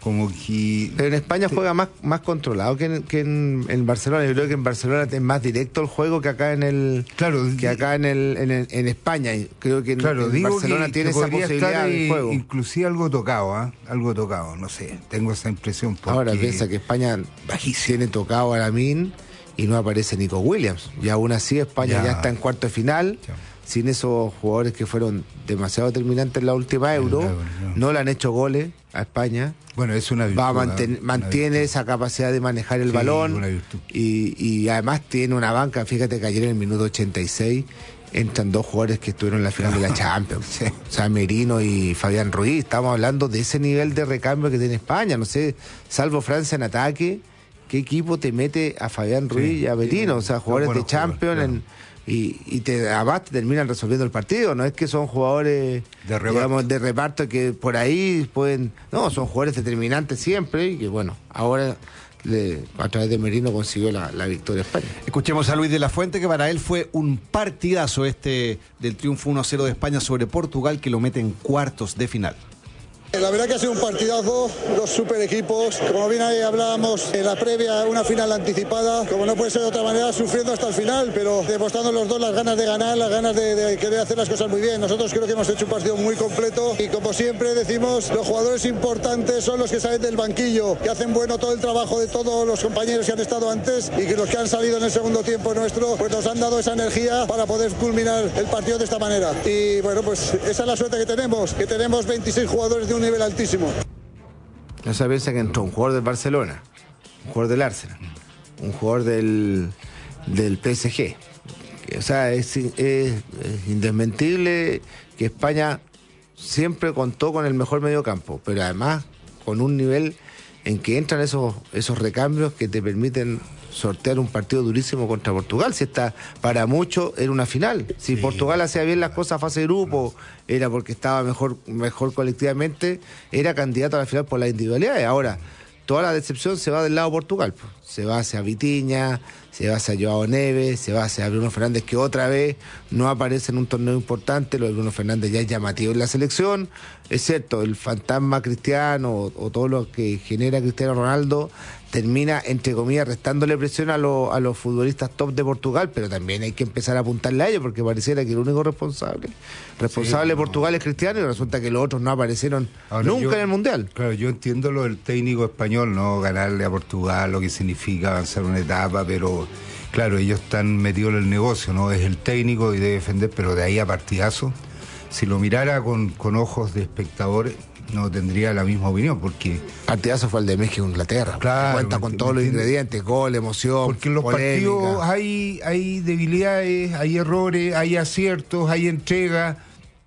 como que... Pero en España juega más, más controlado que en, que en, en Barcelona. Yo creo que en Barcelona es más directo el juego que acá en el claro, que acá en el en, el, en España. Creo que en, claro, en digo Barcelona que, tiene que esa posibilidad de juego. Inclusive algo tocado, ¿eh? Algo tocado, no sé, tengo esa impresión. Porque... Ahora piensa que España bajísimo. Tiene tocado a Lamine y no aparece Nico Williams. Y aún así España ya, ya está en cuarto de final. Ya. Sin esos jugadores que fueron demasiado determinantes en la última Euro, no, no. no le han hecho goles a España. Bueno, es una virtud. Va a manten, una mantiene virtud. Esa capacidad de manejar el sí, balón y, y además tiene una banca. Fíjate que ayer en el minuto ochenta y seis entran dos jugadores que estuvieron en la final de la Champions. Sí. O sea, Merino y Fabián Ruiz. Estamos hablando de ese nivel de recambio que tiene España. No sé, salvo Francia en ataque, ¿qué equipo te mete a Fabián Ruiz sí, y a Merino? Sí, o sea, jugadores de Champions claro. en... Y, y te, además te terminan resolviendo el partido. No es que son jugadores de reparto. Digamos, de reparto que por ahí pueden... No, son jugadores determinantes siempre y que bueno, ahora le, a través de Merino consiguió la, la victoria a España. Escuchemos a Luis de la Fuente, que para él fue un partidazo este del triunfo uno a cero de España sobre Portugal, que lo mete en cuartos de final. La verdad que ha sido un partidazo, dos super equipos, como bien ahí hablábamos en la previa, una final anticipada, como no puede ser de otra manera, sufriendo hasta el final, pero demostrando los dos las ganas de ganar, las ganas de, de querer hacer las cosas muy bien. Nosotros creo que hemos hecho un partido muy completo y como siempre decimos, los jugadores importantes son los que salen del banquillo, que hacen bueno todo el trabajo de todos los compañeros que han estado antes y que los que han salido en el segundo tiempo nuestro, pues nos han dado esa energía para poder culminar el partido de esta manera. Y bueno, pues esa es la suerte que tenemos, que tenemos veintiséis jugadores de un nivel altísimo. No se piensa que entró un jugador del Barcelona, un jugador del Arsenal, un jugador del, del P S G. O sea, es, es, es indesmentible que España siempre contó con el mejor mediocampo, pero además con un nivel en que entran esos, esos recambios que te permiten sortear un partido durísimo contra Portugal. Si está para mucho era una final. Si sí. Portugal hacía bien las cosas a fase de grupo, era porque estaba mejor, mejor colectivamente, era candidato a la final por las individualidades. Ahora, toda la decepción se va del lado de Portugal. Se va hacia Vitinha, se va hacia Joao Neves, se va hacia Bruno Fernández, que otra vez no aparece en un torneo importante. Lo de Bruno Fernández ya es llamativo en la selección. Es cierto, el fantasma Cristiano o, o todo lo que genera Cristiano Ronaldo termina, entre comillas, restándole presión a, lo, a los futbolistas top de Portugal, pero también hay que empezar a apuntarle a ellos, porque pareciera que el único responsable responsable sí, de Portugal no. es Cristiano, y resulta que los otros no aparecieron Ahora, nunca yo, en el Mundial. Claro, yo entiendo lo del técnico español, no ganarle a Portugal, lo que significa avanzar una etapa, pero claro, ellos están metidos en el negocio, ¿no? Es el técnico y debe defender, pero de ahí a partidazo, si lo mirara con, con ojos de espectadores, no tendría la misma opinión, porque... Partidazo fue el de México e Inglaterra. Claro. Cuenta con todos los ingredientes, gol, emoción, porque en los polémica. partidos hay, hay debilidades, hay errores, hay aciertos, hay entrega,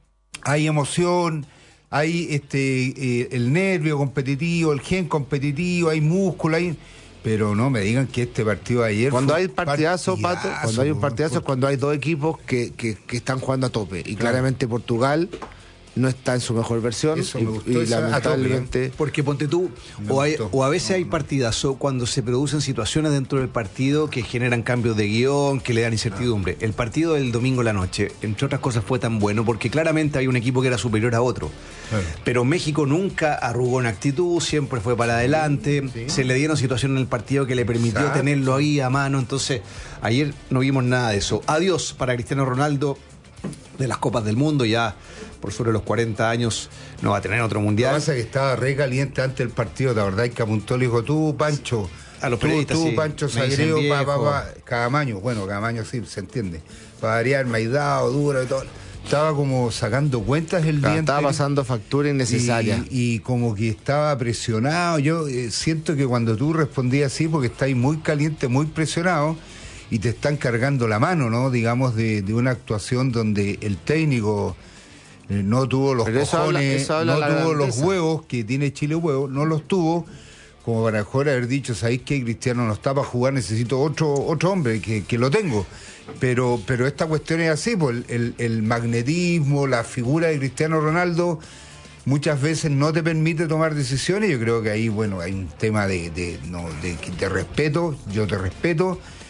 hay emoción, hay este eh, el nervio competitivo, el gen competitivo, hay músculo, hay... Pero no me digan que este partido de ayer... Cuando hay partidazo, partidazo, Pato, cuando hay un partidazo por... es cuando hay dos equipos que, que, que están jugando a tope. Y claro. claramente Portugal no está en su mejor versión. Eso y, me gustó, y lamentablemente... Porque ponte tú, o, hay, o a veces hay partidazo cuando se producen situaciones dentro del partido que generan cambios de guión, que le dan incertidumbre. El partido del domingo en la noche, entre otras cosas, fue tan bueno porque claramente hay un equipo que era superior a otro. Claro. Pero México nunca arrugó en actitud, siempre fue para adelante. Sí, sí. Se le dieron situaciones en el partido que le permitió Exacto. tenerlo ahí a mano. Entonces, ayer no vimos nada de eso. Adiós para Cristiano Ronaldo de las Copas del Mundo, ya por sobre los cuarenta años no va a tener otro mundial. Lo que pasa es que estaba re caliente antes del partido, la verdad, y que apuntó, le dijo, tú, Pancho, a los tú, periodistas, tú sí. Pancho Sagreo, pa, pa, pa, Camaño, bueno, Camaño sí, se entiende, para variar, maidado, duro y todo. Estaba como sacando cuentas el día. Estaba pasando factura innecesaria. Y, y como que estaba presionado. Yo eh, siento que cuando tú respondías así, porque estáis muy caliente, muy presionado, y te están cargando la mano, ¿no? Digamos, de, de una actuación donde el técnico eh, no tuvo los Pero cojones, eso habla, eso habla no tuvo grandeza. los huevos que tiene Chile huevos, no los tuvo, como para mejor haber dicho, ¿sabéis qué? Cristiano no está para jugar, necesito otro otro hombre, que, que lo tengo. Pero pero esta cuestión es así, pues el, el magnetismo, la figura de Cristiano Ronaldo muchas veces no te permite tomar decisiones. Yo creo que ahí, bueno, hay un tema de, de, no, de, de respeto, yo te respeto,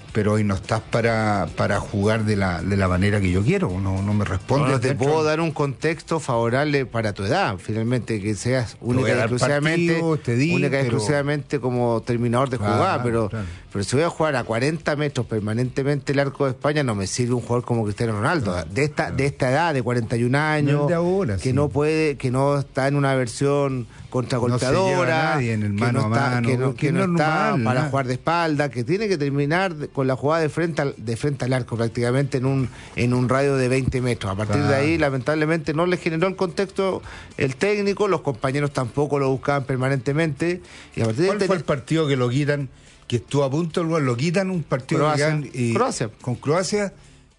pero hoy no estás para, para jugar de la, de la manera que yo quiero, no, no me responde. No te puedo dar un contexto favorable para tu edad, finalmente, que seas única y exclusivamente, partidos, di, única pero... exclusivamente como terminador de claro, jugar, pero, claro. pero si voy a jugar a cuarenta metros permanentemente el arco de España, no me sirve un jugador como Cristiano Ronaldo, claro, de esta, claro. de esta edad, de cuarenta y un años, no de ahora, que sí. no puede, que no está en una versión contragolpeadora, no en el que mano no está, a mano, que no, que no normal, está para ¿no? jugar de espalda, que tiene que terminar con la jugada de frente al, de frente al arco prácticamente en un en un radio de veinte metros. A partir claro. de ahí, lamentablemente, no le generó el contexto el técnico, los compañeros tampoco lo buscaban permanentemente. Y a partir ¿Cuál de fue el partido que lo quitan, que estuvo a punto, lo quitan, un partido Croacia, que ganan, y, Croacia. con Croacia?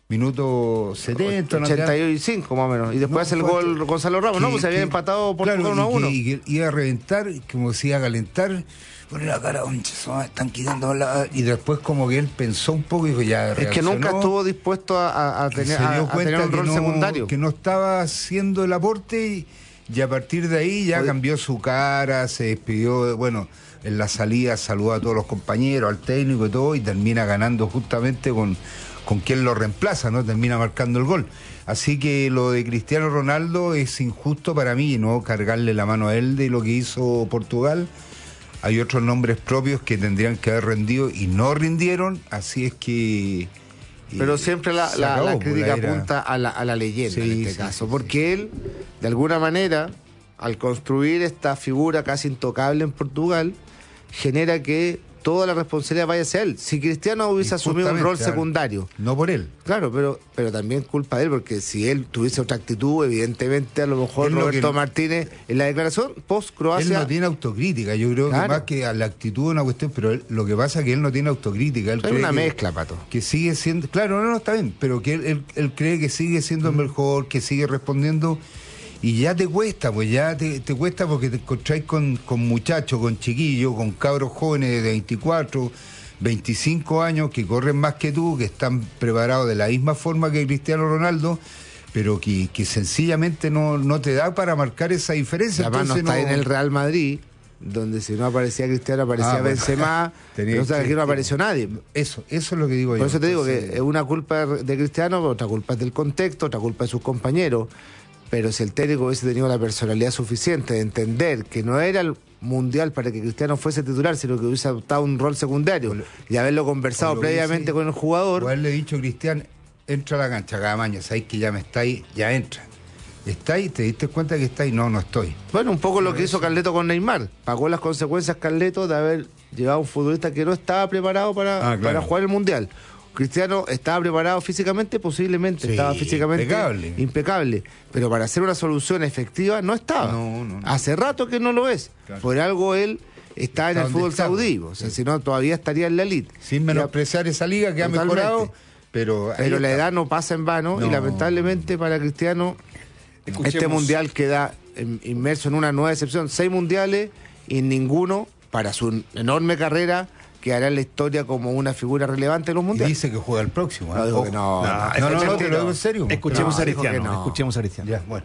Minuto setenta, ochenta y cinco más o menos. Y después no, el gol que, Gonzalo Ramos, que, ¿no? Pues se había empatado por claro, uno a uno. Y que iba a reventar, como se iba a calentar, poner la cara, están quitando la... Y después como que él pensó un poco y dijo, ya reaccionó. Es que nunca estuvo dispuesto a, a, tener, a, a tener un rol no, secundario. Que no estaba haciendo el aporte y, y a partir de ahí ya Oye. cambió su cara, se despidió, bueno... En la salida saludó a todos los compañeros, al técnico y todo, y termina ganando justamente con, con quien lo reemplaza, ¿no? Termina marcando el gol. Así que lo de Cristiano Ronaldo es injusto para mí, ¿no? Cargarle la mano a él de lo que hizo Portugal. Hay otros nombres propios que tendrían que haber rendido y no rindieron, así es que... Pero siempre la, la, acabó, la crítica la apunta a la, a la leyenda sí, en este sí, caso, sí, porque sí. él, de alguna manera, al construir esta figura casi intocable en Portugal, genera que toda la responsabilidad vaya hacia él. Si Cristiano hubiese asumido un rol secundario. No por él. Claro, pero pero también culpa de él, porque si él tuviese otra actitud, evidentemente a lo mejor Roberto que, Martínez, en la declaración post-Croacia... Él no tiene autocrítica, yo creo claro. que más que a la actitud es una cuestión, pero él, lo que pasa es que él no tiene autocrítica. Él es cree una que, mezcla, Pato. Que sigue siendo... Claro, no, no, está bien, pero que él, él, él cree que sigue siendo el mejor, que sigue respondiendo... Y ya te cuesta, pues ya te, te cuesta porque te encontráis con, con muchachos, con chiquillos, con cabros jóvenes de veinticuatro, veinticinco años que corren más que tú, que están preparados de la misma forma que Cristiano Ronaldo, pero que, que sencillamente no, no te da para marcar esa diferencia. Además no está no... en el Real Madrid, donde si no aparecía Cristiano aparecía ah, Benzema, pero o sea, que aquí no apareció nadie. Eso, eso es lo que digo Por yo. Por eso te digo Entonces... que es una culpa de Cristiano, otra culpa es del contexto, otra culpa de sus compañeros. Pero si el técnico hubiese tenido la personalidad suficiente de entender que no era el mundial para que Cristiano fuese titular, sino que hubiese adoptado un rol secundario lo, y haberlo conversado previamente hubiese, con el jugador. O haberle dicho, Cristian, entra a la cancha cada mañana, sabéis que ya me estáis, ya entra. ¿Estáis? ¿Te diste cuenta que estáis? No, no estoy. Bueno, un poco lo que hizo Carleto con Neymar. Pagó las consecuencias Carleto de haber llevado a un futbolista que no estaba preparado para, ah, claro. para jugar el mundial. Cristiano estaba preparado físicamente, posiblemente, sí, estaba físicamente impecable. impecable, pero para hacer una solución efectiva no estaba. No, no, no. Hace rato que no lo es. Claro. Por algo él está, está en el fútbol está, saudí, o sea, sí. si no todavía estaría en la elite. Sin menospreciar esa liga que Totalmente. ha mejorado, pero pero la edad no pasa en vano no. y lamentablemente para Cristiano Escuchemos. este mundial queda inmerso en una nueva decepción. Seis mundiales y en ninguno para su enorme carrera que hará la historia como una figura relevante en los mundiales. Y dice que juega el próximo. ¿eh? No, digo que no. No, no, no, no, no, te lo digo en serio. Escuchemos no, a Cristiano. No. Escuchemos a Cristiano. Ya, bueno.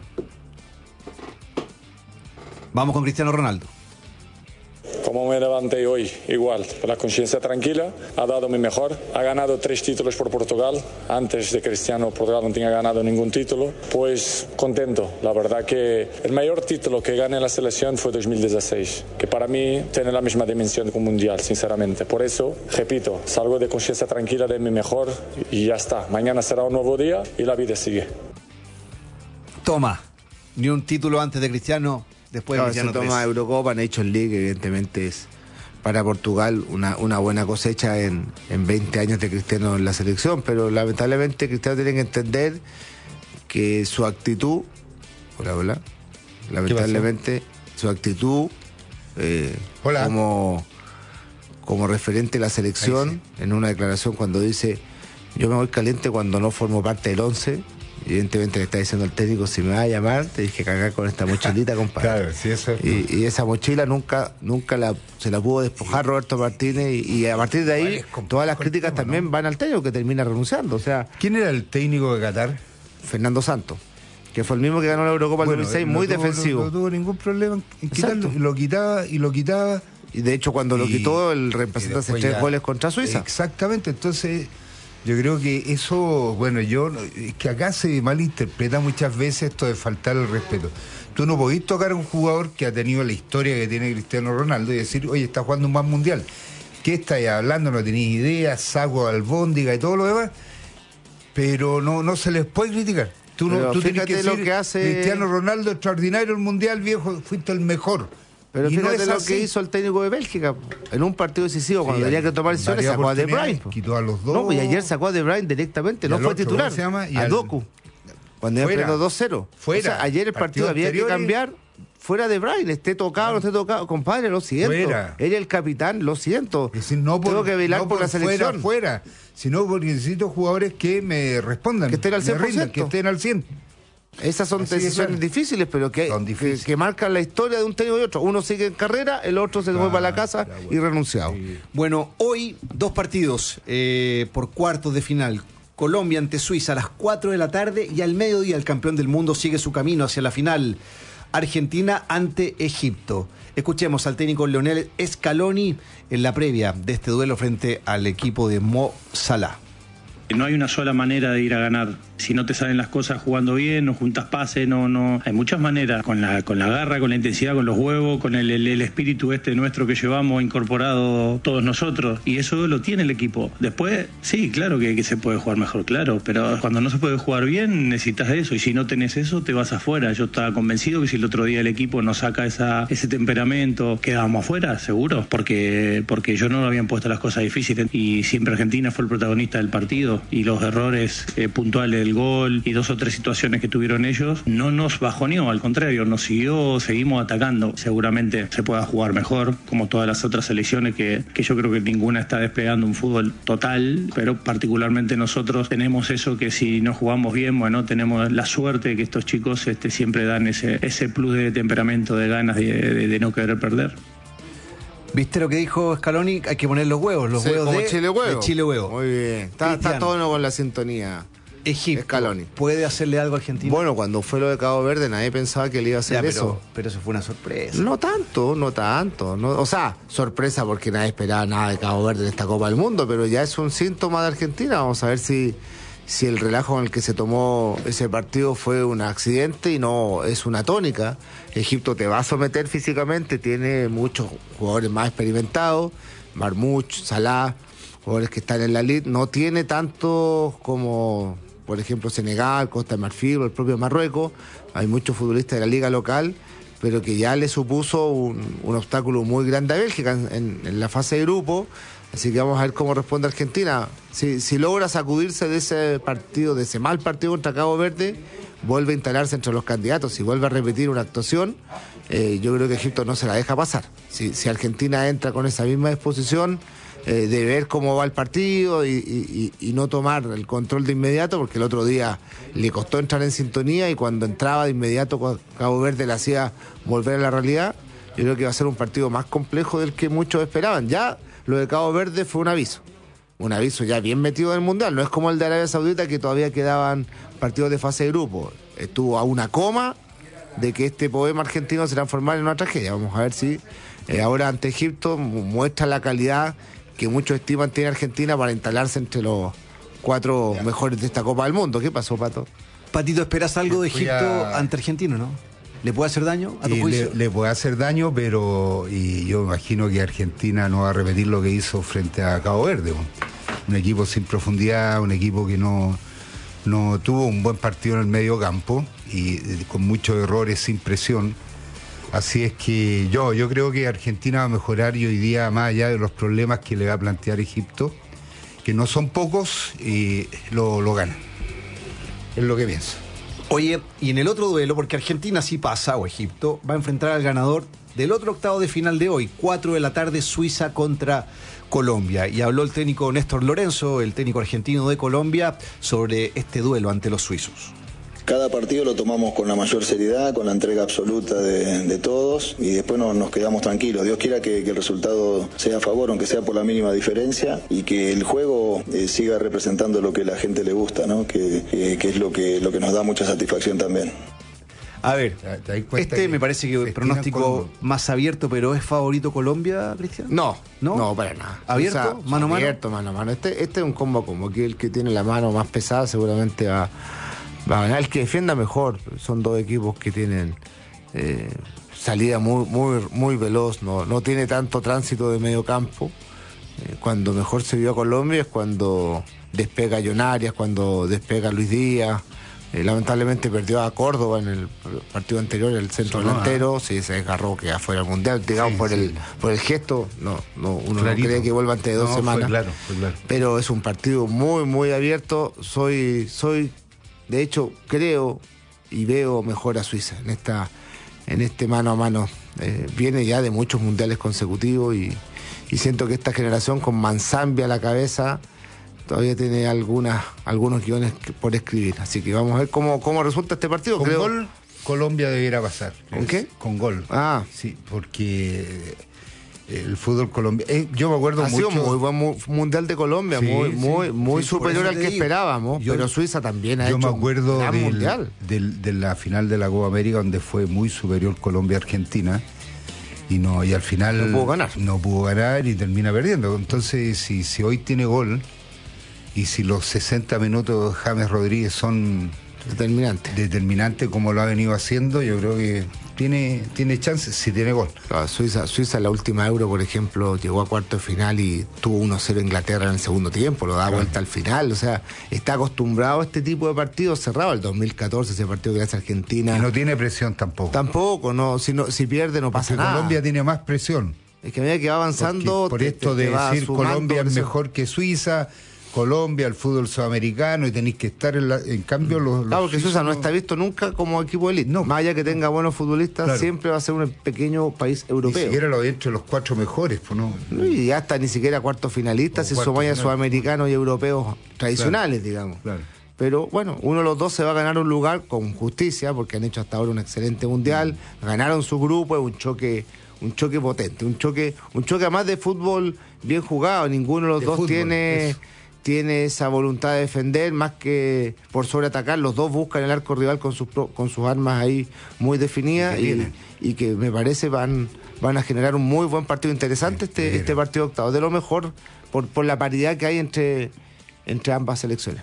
Vamos con Cristiano Ronaldo. Como me levanté hoy, igual, con la conciencia tranquila, ha dado mi mejor, ha ganado tres títulos por Portugal, antes de Cristiano Portugal no tenía ganado ningún título, pues contento, la verdad que el mayor título que gané en la selección fue dos mil dieciséis, que para mí tiene la misma dimensión que un mundial, sinceramente, por eso, repito, salgo de conciencia tranquila de mi mejor y ya está, mañana será un nuevo día y la vida sigue. Toma, ni un título antes de Cristiano. Después no, se toma Eurocopa, Nations League, evidentemente es para Portugal una, una buena cosecha en, en veinte años de Cristiano en la selección, pero lamentablemente Cristiano tiene que entender que su actitud, hola, hola, lamentablemente su actitud eh, hola. como como referente de la selección, sí. en una declaración cuando dice yo me voy caliente cuando no formo parte del once. Evidentemente le está diciendo al técnico, si me va a llamar, te dije cagar con esta mochilita, compadre. Claro, sí, eso es... y, y esa mochila nunca nunca la, se la pudo despojar Roberto Martínez y, y a partir de ahí todas las críticas tema, también ¿no? van al técnico que termina renunciando. O sea, ¿quién era el técnico de Qatar? Fernando Santos, que fue el mismo que ganó la Eurocopa bueno, el dos mil seis, muy no tuvo, defensivo. No, no tuvo ningún problema en quitarlo, y lo quitaba y lo quitaba Y de hecho cuando y, lo quitó, el reemplazante hace tres ya, goles contra Suiza. Exactamente, entonces yo creo que eso, bueno, yo es que acá se malinterpreta muchas veces esto de faltar el respeto. Tú no podés tocar a un jugador que ha tenido la historia que tiene Cristiano Ronaldo y decir, oye, está jugando un más mundial. ¿Qué estáis hablando? No tenéis idea, saco albóndiga y todo lo demás. Pero no, no se les puede criticar. Tú, no, tú tienes que decir, lo que hace Cristiano Ronaldo, extraordinario el mundial, viejo, fuiste el mejor. Pero y fíjate no es lo así. que hizo el técnico de Bélgica en un partido decisivo, cuando sí, tenía que tomar decisiones, sacó a De Bruyne. Quitó a los dos. No, y ayer sacó a De Bruyne directamente, no fue otro, titular. Se llama? Y a al... Doku. Cuando iba perdiendo dos cero. Fuera. O sea, ayer el partido, partido había que cambiar. Fuera De Bruyne, esté tocado, no esté tocado. Compadre, lo siento. Fuera. Él es el capitán, lo siento. Es decir, no por, Tengo que velar no por, por la selección. Fuera, fuera, sino porque necesito jugadores que me respondan. Que estén al cien por ciento. Rindan, que estén al cien. Esas son Así decisiones es, difíciles, pero que, que, que marcan la historia de un técnico y otro. Uno sigue en carrera, el otro se fue ah, para la casa ya, bueno. y renunciado. Sí. Bueno, hoy dos partidos eh, por cuartos de final. Colombia ante Suiza a las cuatro de la tarde y al mediodía el campeón del mundo sigue su camino hacia la final. Argentina ante Egipto. Escuchemos al técnico Lionel Scaloni en la previa de este duelo frente al equipo de Mo Salah. No hay una sola manera de ir a ganar. Si no te salen las cosas jugando bien, no juntas pases, no, no. Hay muchas maneras, con la, con la garra, con la intensidad, con los huevos, con el, el, el espíritu este nuestro que llevamos incorporado todos nosotros. Y eso lo tiene el equipo. Después, sí, claro que, que se puede jugar mejor, claro. Pero cuando no se puede jugar bien, necesitas eso. Y si no tenés eso, te vas afuera. Yo estaba convencido que si el otro día el equipo no saca esa, ese temperamento, quedábamos afuera, seguro. Porque, porque yo no lo habían puesto las cosas difíciles. Y siempre Argentina fue el protagonista del partido. Y los errores eh, puntuales el gol y dos o tres situaciones que tuvieron ellos, no nos bajoneó, al contrario, nos siguió, seguimos atacando. Seguramente se pueda jugar mejor, como todas las otras selecciones que, que yo creo que ninguna está desplegando un fútbol total, pero particularmente nosotros tenemos eso que si no jugamos bien, bueno, tenemos la suerte de que estos chicos este, siempre dan ese, ese plus de temperamento, de ganas de, de, de no querer perder. ¿Viste lo que dijo Scaloni? Hay que poner los huevos, los sí, huevos como de Chile huevo. de Chile huevo. Muy bien. Está, está todo con la sintonía. Egipto. Scaloni. ¿Puede hacerle algo a Argentina? Bueno, cuando fue lo de Cabo Verde, nadie pensaba que le iba a hacer ya, pero, eso. Pero eso fue una sorpresa. No tanto, no tanto. No, o sea, sorpresa porque nadie esperaba nada de Cabo Verde en esta Copa del Mundo, pero ya es un síntoma de Argentina. Vamos a ver si, si el relajo con el que se tomó ese partido fue un accidente y no es una tónica. Egipto te va a someter físicamente, tiene muchos jugadores más experimentados, Marmouch, Salah, jugadores que están en la elite. No tiene tantos como, por ejemplo, Senegal, Costa de Marfil o el propio Marruecos. Hay muchos futbolistas de la liga local, pero que ya le supuso un, un obstáculo muy grande a Bélgica en, en, en la fase de grupo. Así que vamos a ver cómo responde Argentina. Si, si logra sacudirse de ese partido, de ese mal partido contra Cabo Verde, vuelve a instalarse entre los candidatos. Si vuelve a repetir una actuación, eh, yo creo que Egipto no se la deja pasar. Si, si Argentina entra con esa misma disposición eh, de ver cómo va el partido y, y, y no tomar el control de inmediato, porque el otro día le costó entrar en sintonía y cuando entraba de inmediato Cabo Verde le hacía volver a la realidad, yo creo que va a ser un partido más complejo del que muchos esperaban. Ya lo de Cabo Verde fue un aviso. Un aviso ya bien metido en el Mundial. No es como el de Arabia Saudita, que todavía quedaban partidos de fase de grupo. Estuvo a una coma de que este poema argentino se transformara en una tragedia. Vamos a ver si eh, ahora ante Egipto muestra la calidad que muchos estiman tiene Argentina para instalarse entre los cuatro ya. mejores de esta Copa del Mundo. ¿Qué pasó, Pato? Patito, ¿esperas algo de Egipto a... ante Argentino, no? ¿Le puede hacer daño a tu juicio? Le, le puede hacer daño, pero y yo imagino que Argentina no va a repetir lo que hizo frente a Cabo Verde. Un, un equipo sin profundidad, un equipo que no, no tuvo un buen partido en el medio campo y eh, con muchos errores, sin presión. Así es que yo, yo creo que Argentina va a mejorar y hoy día, más allá de los problemas que le va a plantear Egipto, que no son pocos, y lo, lo gana. Es lo que pienso. Oye, y en el otro duelo, porque Argentina sí pasa, o Egipto, va a enfrentar al ganador del otro octavo de final de hoy, cuatro de la tarde, Suiza contra Colombia. Y habló el técnico Néstor Lorenzo, el técnico argentino de Colombia, sobre este duelo ante los suizos. Cada partido lo tomamos con la mayor seriedad, con la entrega absoluta de, de todos y después no, nos quedamos tranquilos. Dios quiera que, que el resultado sea a favor, aunque sea por la mínima diferencia, y que el juego eh, siga representando lo que la gente le gusta, ¿no? Que, eh, que es lo que, lo que nos da mucha satisfacción también. A ver, este me parece que el pronóstico cuando... más abierto, pero ¿es favorito Colombia, Cristian? No, no, no, para nada. ¿Abierto? O sea, ¿Mano a mano? Abierto, mano a mano. Este, este es un combo como que el que tiene la mano más pesada seguramente va, va a ganar. El que defienda mejor. Son dos equipos que tienen eh, salida muy, muy, muy veloz, no, no tiene tanto tránsito de medio campo. Eh, cuando mejor se vio a Colombia es cuando despega John Arias, cuando despega Luis Díaz. Eh, lamentablemente perdió a Córdoba en el partido anterior, el centro Sonó, delantero, ¿eh? Sí, se desgarró, que afuera del Mundial, digamos, sí, por, sí. El, por el gesto, no, no uno Clarito. no cree que vuelva antes de dos no, semanas, fue claro, fue claro. Pero es un partido muy, muy abierto, soy, soy, de hecho, creo y veo mejor a Suiza en esta, en este mano a mano, eh, viene ya de muchos mundiales consecutivos y, y siento que esta generación con Manzambi a la cabeza todavía tiene algunas, algunos guiones por escribir. Así que vamos a ver cómo, cómo resulta este partido. Con Creo... gol, Colombia debiera pasar. ¿Con es, qué? Con gol. Ah. Sí, porque el fútbol colombiano... Eh, yo me acuerdo ha mucho... Ha sido muy buen mundial de Colombia, sí, muy, sí, muy, muy sí, superior al que digo. esperábamos, yo, pero Suiza también ha yo hecho me acuerdo un gran del, mundial. Del, de la final de la Copa América, donde fue muy superior Colombia-Argentina. Y no y al final... No pudo ganar. No pudo ganar y termina perdiendo. Entonces, si, si hoy tiene gol... Y si los sesenta minutos de James Rodríguez son determinantes, determinantes como lo ha venido haciendo, yo creo que tiene, tiene chances si tiene gol. Claro, Suiza, Suiza en la última Euro, por ejemplo, llegó a cuarto de final y tuvo uno cero Inglaterra en el segundo tiempo, lo da claro. vuelta al final, o sea, está acostumbrado a este tipo de partidos cerrados. El dos mil catorce, ese partido que hace Argentina. Y no tiene presión tampoco. Tampoco, no, si, no, si pierde no pasa Porque nada. Colombia tiene más presión. Es que a medida que va avanzando... Porque por te, esto te, de te decir Colombia es mejor que Suiza... Colombia, el fútbol sudamericano y tenéis que estar en, la, en cambio los, los claro, porque Suiza no está visto nunca como equipo de élite. No. Más allá que tenga buenos futbolistas, claro. siempre va a ser un pequeño país europeo. Ni siquiera lo entre los cuatro mejores, pues no. Y hasta ni siquiera cuartos finalistas, si sumáis a sudamericanos y europeos tradicionales, claro. digamos. Claro. Pero bueno, uno de los dos se va a ganar un lugar con justicia, porque han hecho hasta ahora un excelente mundial, mm. ganaron su grupo, es un choque, un choque potente, un choque, un choque además de fútbol bien jugado, ninguno de los de dos fútbol, tiene. Eso. tiene esa voluntad de defender más que por sobreatacar. Los dos buscan el arco rival con sus con sus armas ahí muy definidas y, y que me parece van van a generar un muy buen partido interesante sí, este, este partido octavo, de lo mejor por, por la paridad que hay entre, entre ambas selecciones.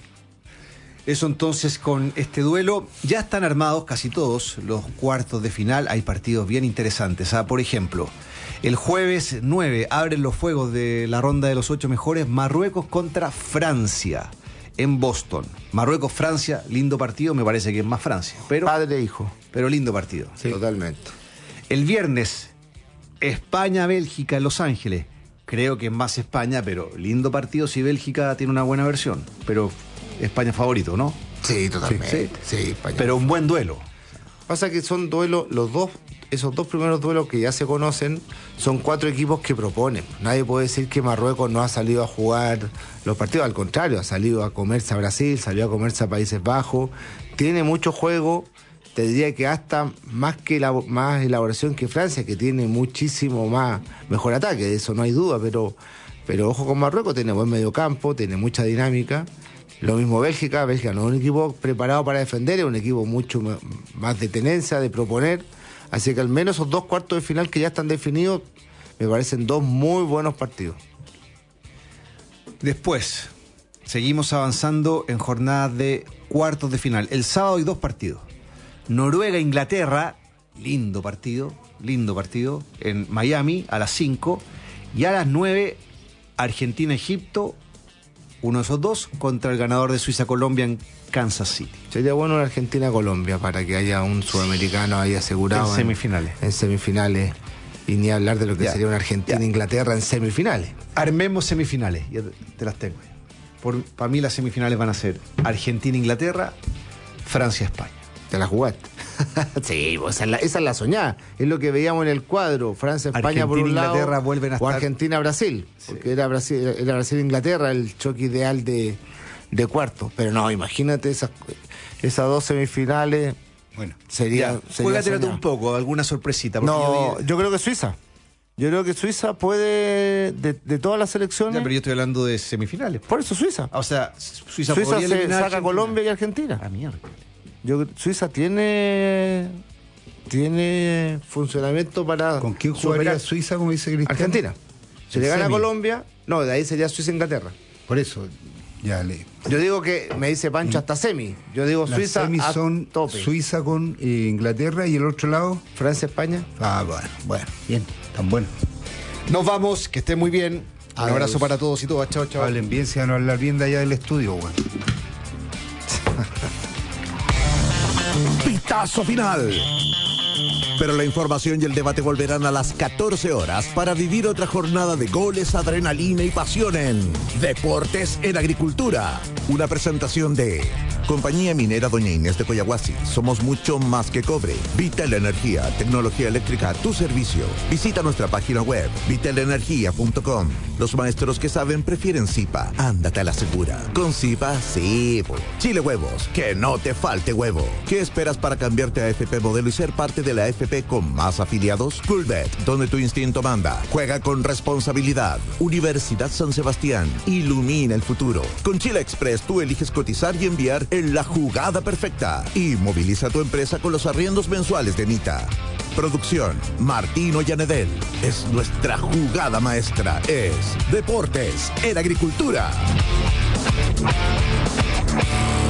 Eso entonces con este duelo. Ya están armados casi todos los cuartos de final. Hay partidos bien interesantes. ¿Ah? Por ejemplo, el jueves nueve abren los fuegos de la ronda de los ocho mejores. Marruecos contra Francia en Boston. Marruecos-Francia, lindo partido. Me parece que es más Francia. Pero, padre e hijo. Pero lindo partido. Sí. Totalmente. El viernes, España-Bélgica en Los Ángeles. Creo que es más España, pero lindo partido si Bélgica tiene una buena versión. Pero... España favorito, ¿no? Sí, totalmente. Sí, sí, España. Pero un buen duelo. Pasa que son duelos, los dos, esos dos primeros duelos que ya se conocen, son cuatro equipos que proponen. Nadie puede decir que Marruecos no ha salido a jugar los partidos, al contrario, ha salido a comerse a Brasil, salió a comerse a Países Bajos, tiene mucho juego, te diría que hasta más que la, más elaboración que Francia, que tiene muchísimo más mejor ataque, de eso no hay duda, pero, pero ojo con Marruecos, tiene buen mediocampo, tiene mucha dinámica. Lo mismo Bélgica, Bélgica no es un equipo preparado para defender, es un equipo mucho más de tenencia, de proponer. Así que al menos esos dos cuartos de final que ya están definidos, me parecen dos muy buenos partidos. Después, seguimos avanzando en jornadas de cuartos de final. El sábado hay dos partidos. Noruega-Inglaterra, lindo partido, lindo partido, en Miami a las cinco. Y a las nueve, Argentina-Egipto. Uno de esos dos contra el ganador de Suiza-Colombia en Kansas City. Sería bueno una Argentina-Colombia para que haya un sudamericano ahí asegurado. En semifinales. En, en semifinales. Y ni hablar de lo que ya, sería una Argentina-Inglaterra en semifinales. Armemos semifinales. Ya te las tengo. Por, para mí las semifinales van a ser Argentina-Inglaterra, Francia-España. ¿Te la jugaste? Sí, pues esa, es la, esa es la soñada. Es lo que veíamos en el cuadro. Francia-España por un lado. Inglaterra vuelven a o estar... Argentina-Brasil. Sí. Porque era Brasil, era Brasil-Inglaterra el choque ideal de, de cuarto. Pero no, imagínate esas, esas dos semifinales. Bueno, sería. Juégatela un poco, alguna sorpresita. No, yo, yo creo que Suiza. Yo creo que Suiza puede, de, de todas las selecciones... Ya, pero yo estoy hablando de semifinales. Por eso Suiza. O sea, Suiza, Suiza se saca a Colombia y Argentina. A mierda. Yo, Suiza tiene tiene funcionamiento para. ¿Con quién jugaría superar. Suiza, como dice Cristian? Argentina. Si le gana a Colombia, no, de ahí sería Suiza-Inglaterra. Por eso, ya le. Yo digo que, me dice Pancho, hasta semi. Yo digo Las Suiza semis a son tope. Suiza con eh, Inglaterra y el otro lado. Francia-España. Ah, bueno, bueno, bien, tan bueno. Nos vamos, que esté muy bien. Un Adiós. abrazo para todos y todas. Chao, chao. Hablen bien, si van a hablar bien de allá del estudio, weón. Pitazo final. Pero la información y el debate volverán a las catorce horas para vivir otra jornada de goles, adrenalina y pasión en Deportes en Agricultura. Una presentación de Compañía Minera Doña Inés de Coyahuasi. Somos mucho más que cobre. Vital Energía, tecnología eléctrica a tu servicio. Visita nuestra página web, vital energía punto com. Los maestros que saben prefieren Zipa. Ándate a la segura. Con Zipa, sí. po. Chile Huevos, que no te falte huevo. ¿Qué esperas para cambiarte a A F P Modelo y ser parte de la A F P con más afiliados? Coolbet, donde tu instinto manda. Juega con responsabilidad. Universidad San Sebastián, ilumina el futuro. Con Chile Express tú eliges cotizar y enviar en la jugada perfecta. Y moviliza tu empresa con los arriendos mensuales de Nita. Producción, Martino Yanedel. Es nuestra jugada maestra. Es Deportes en Agricultura.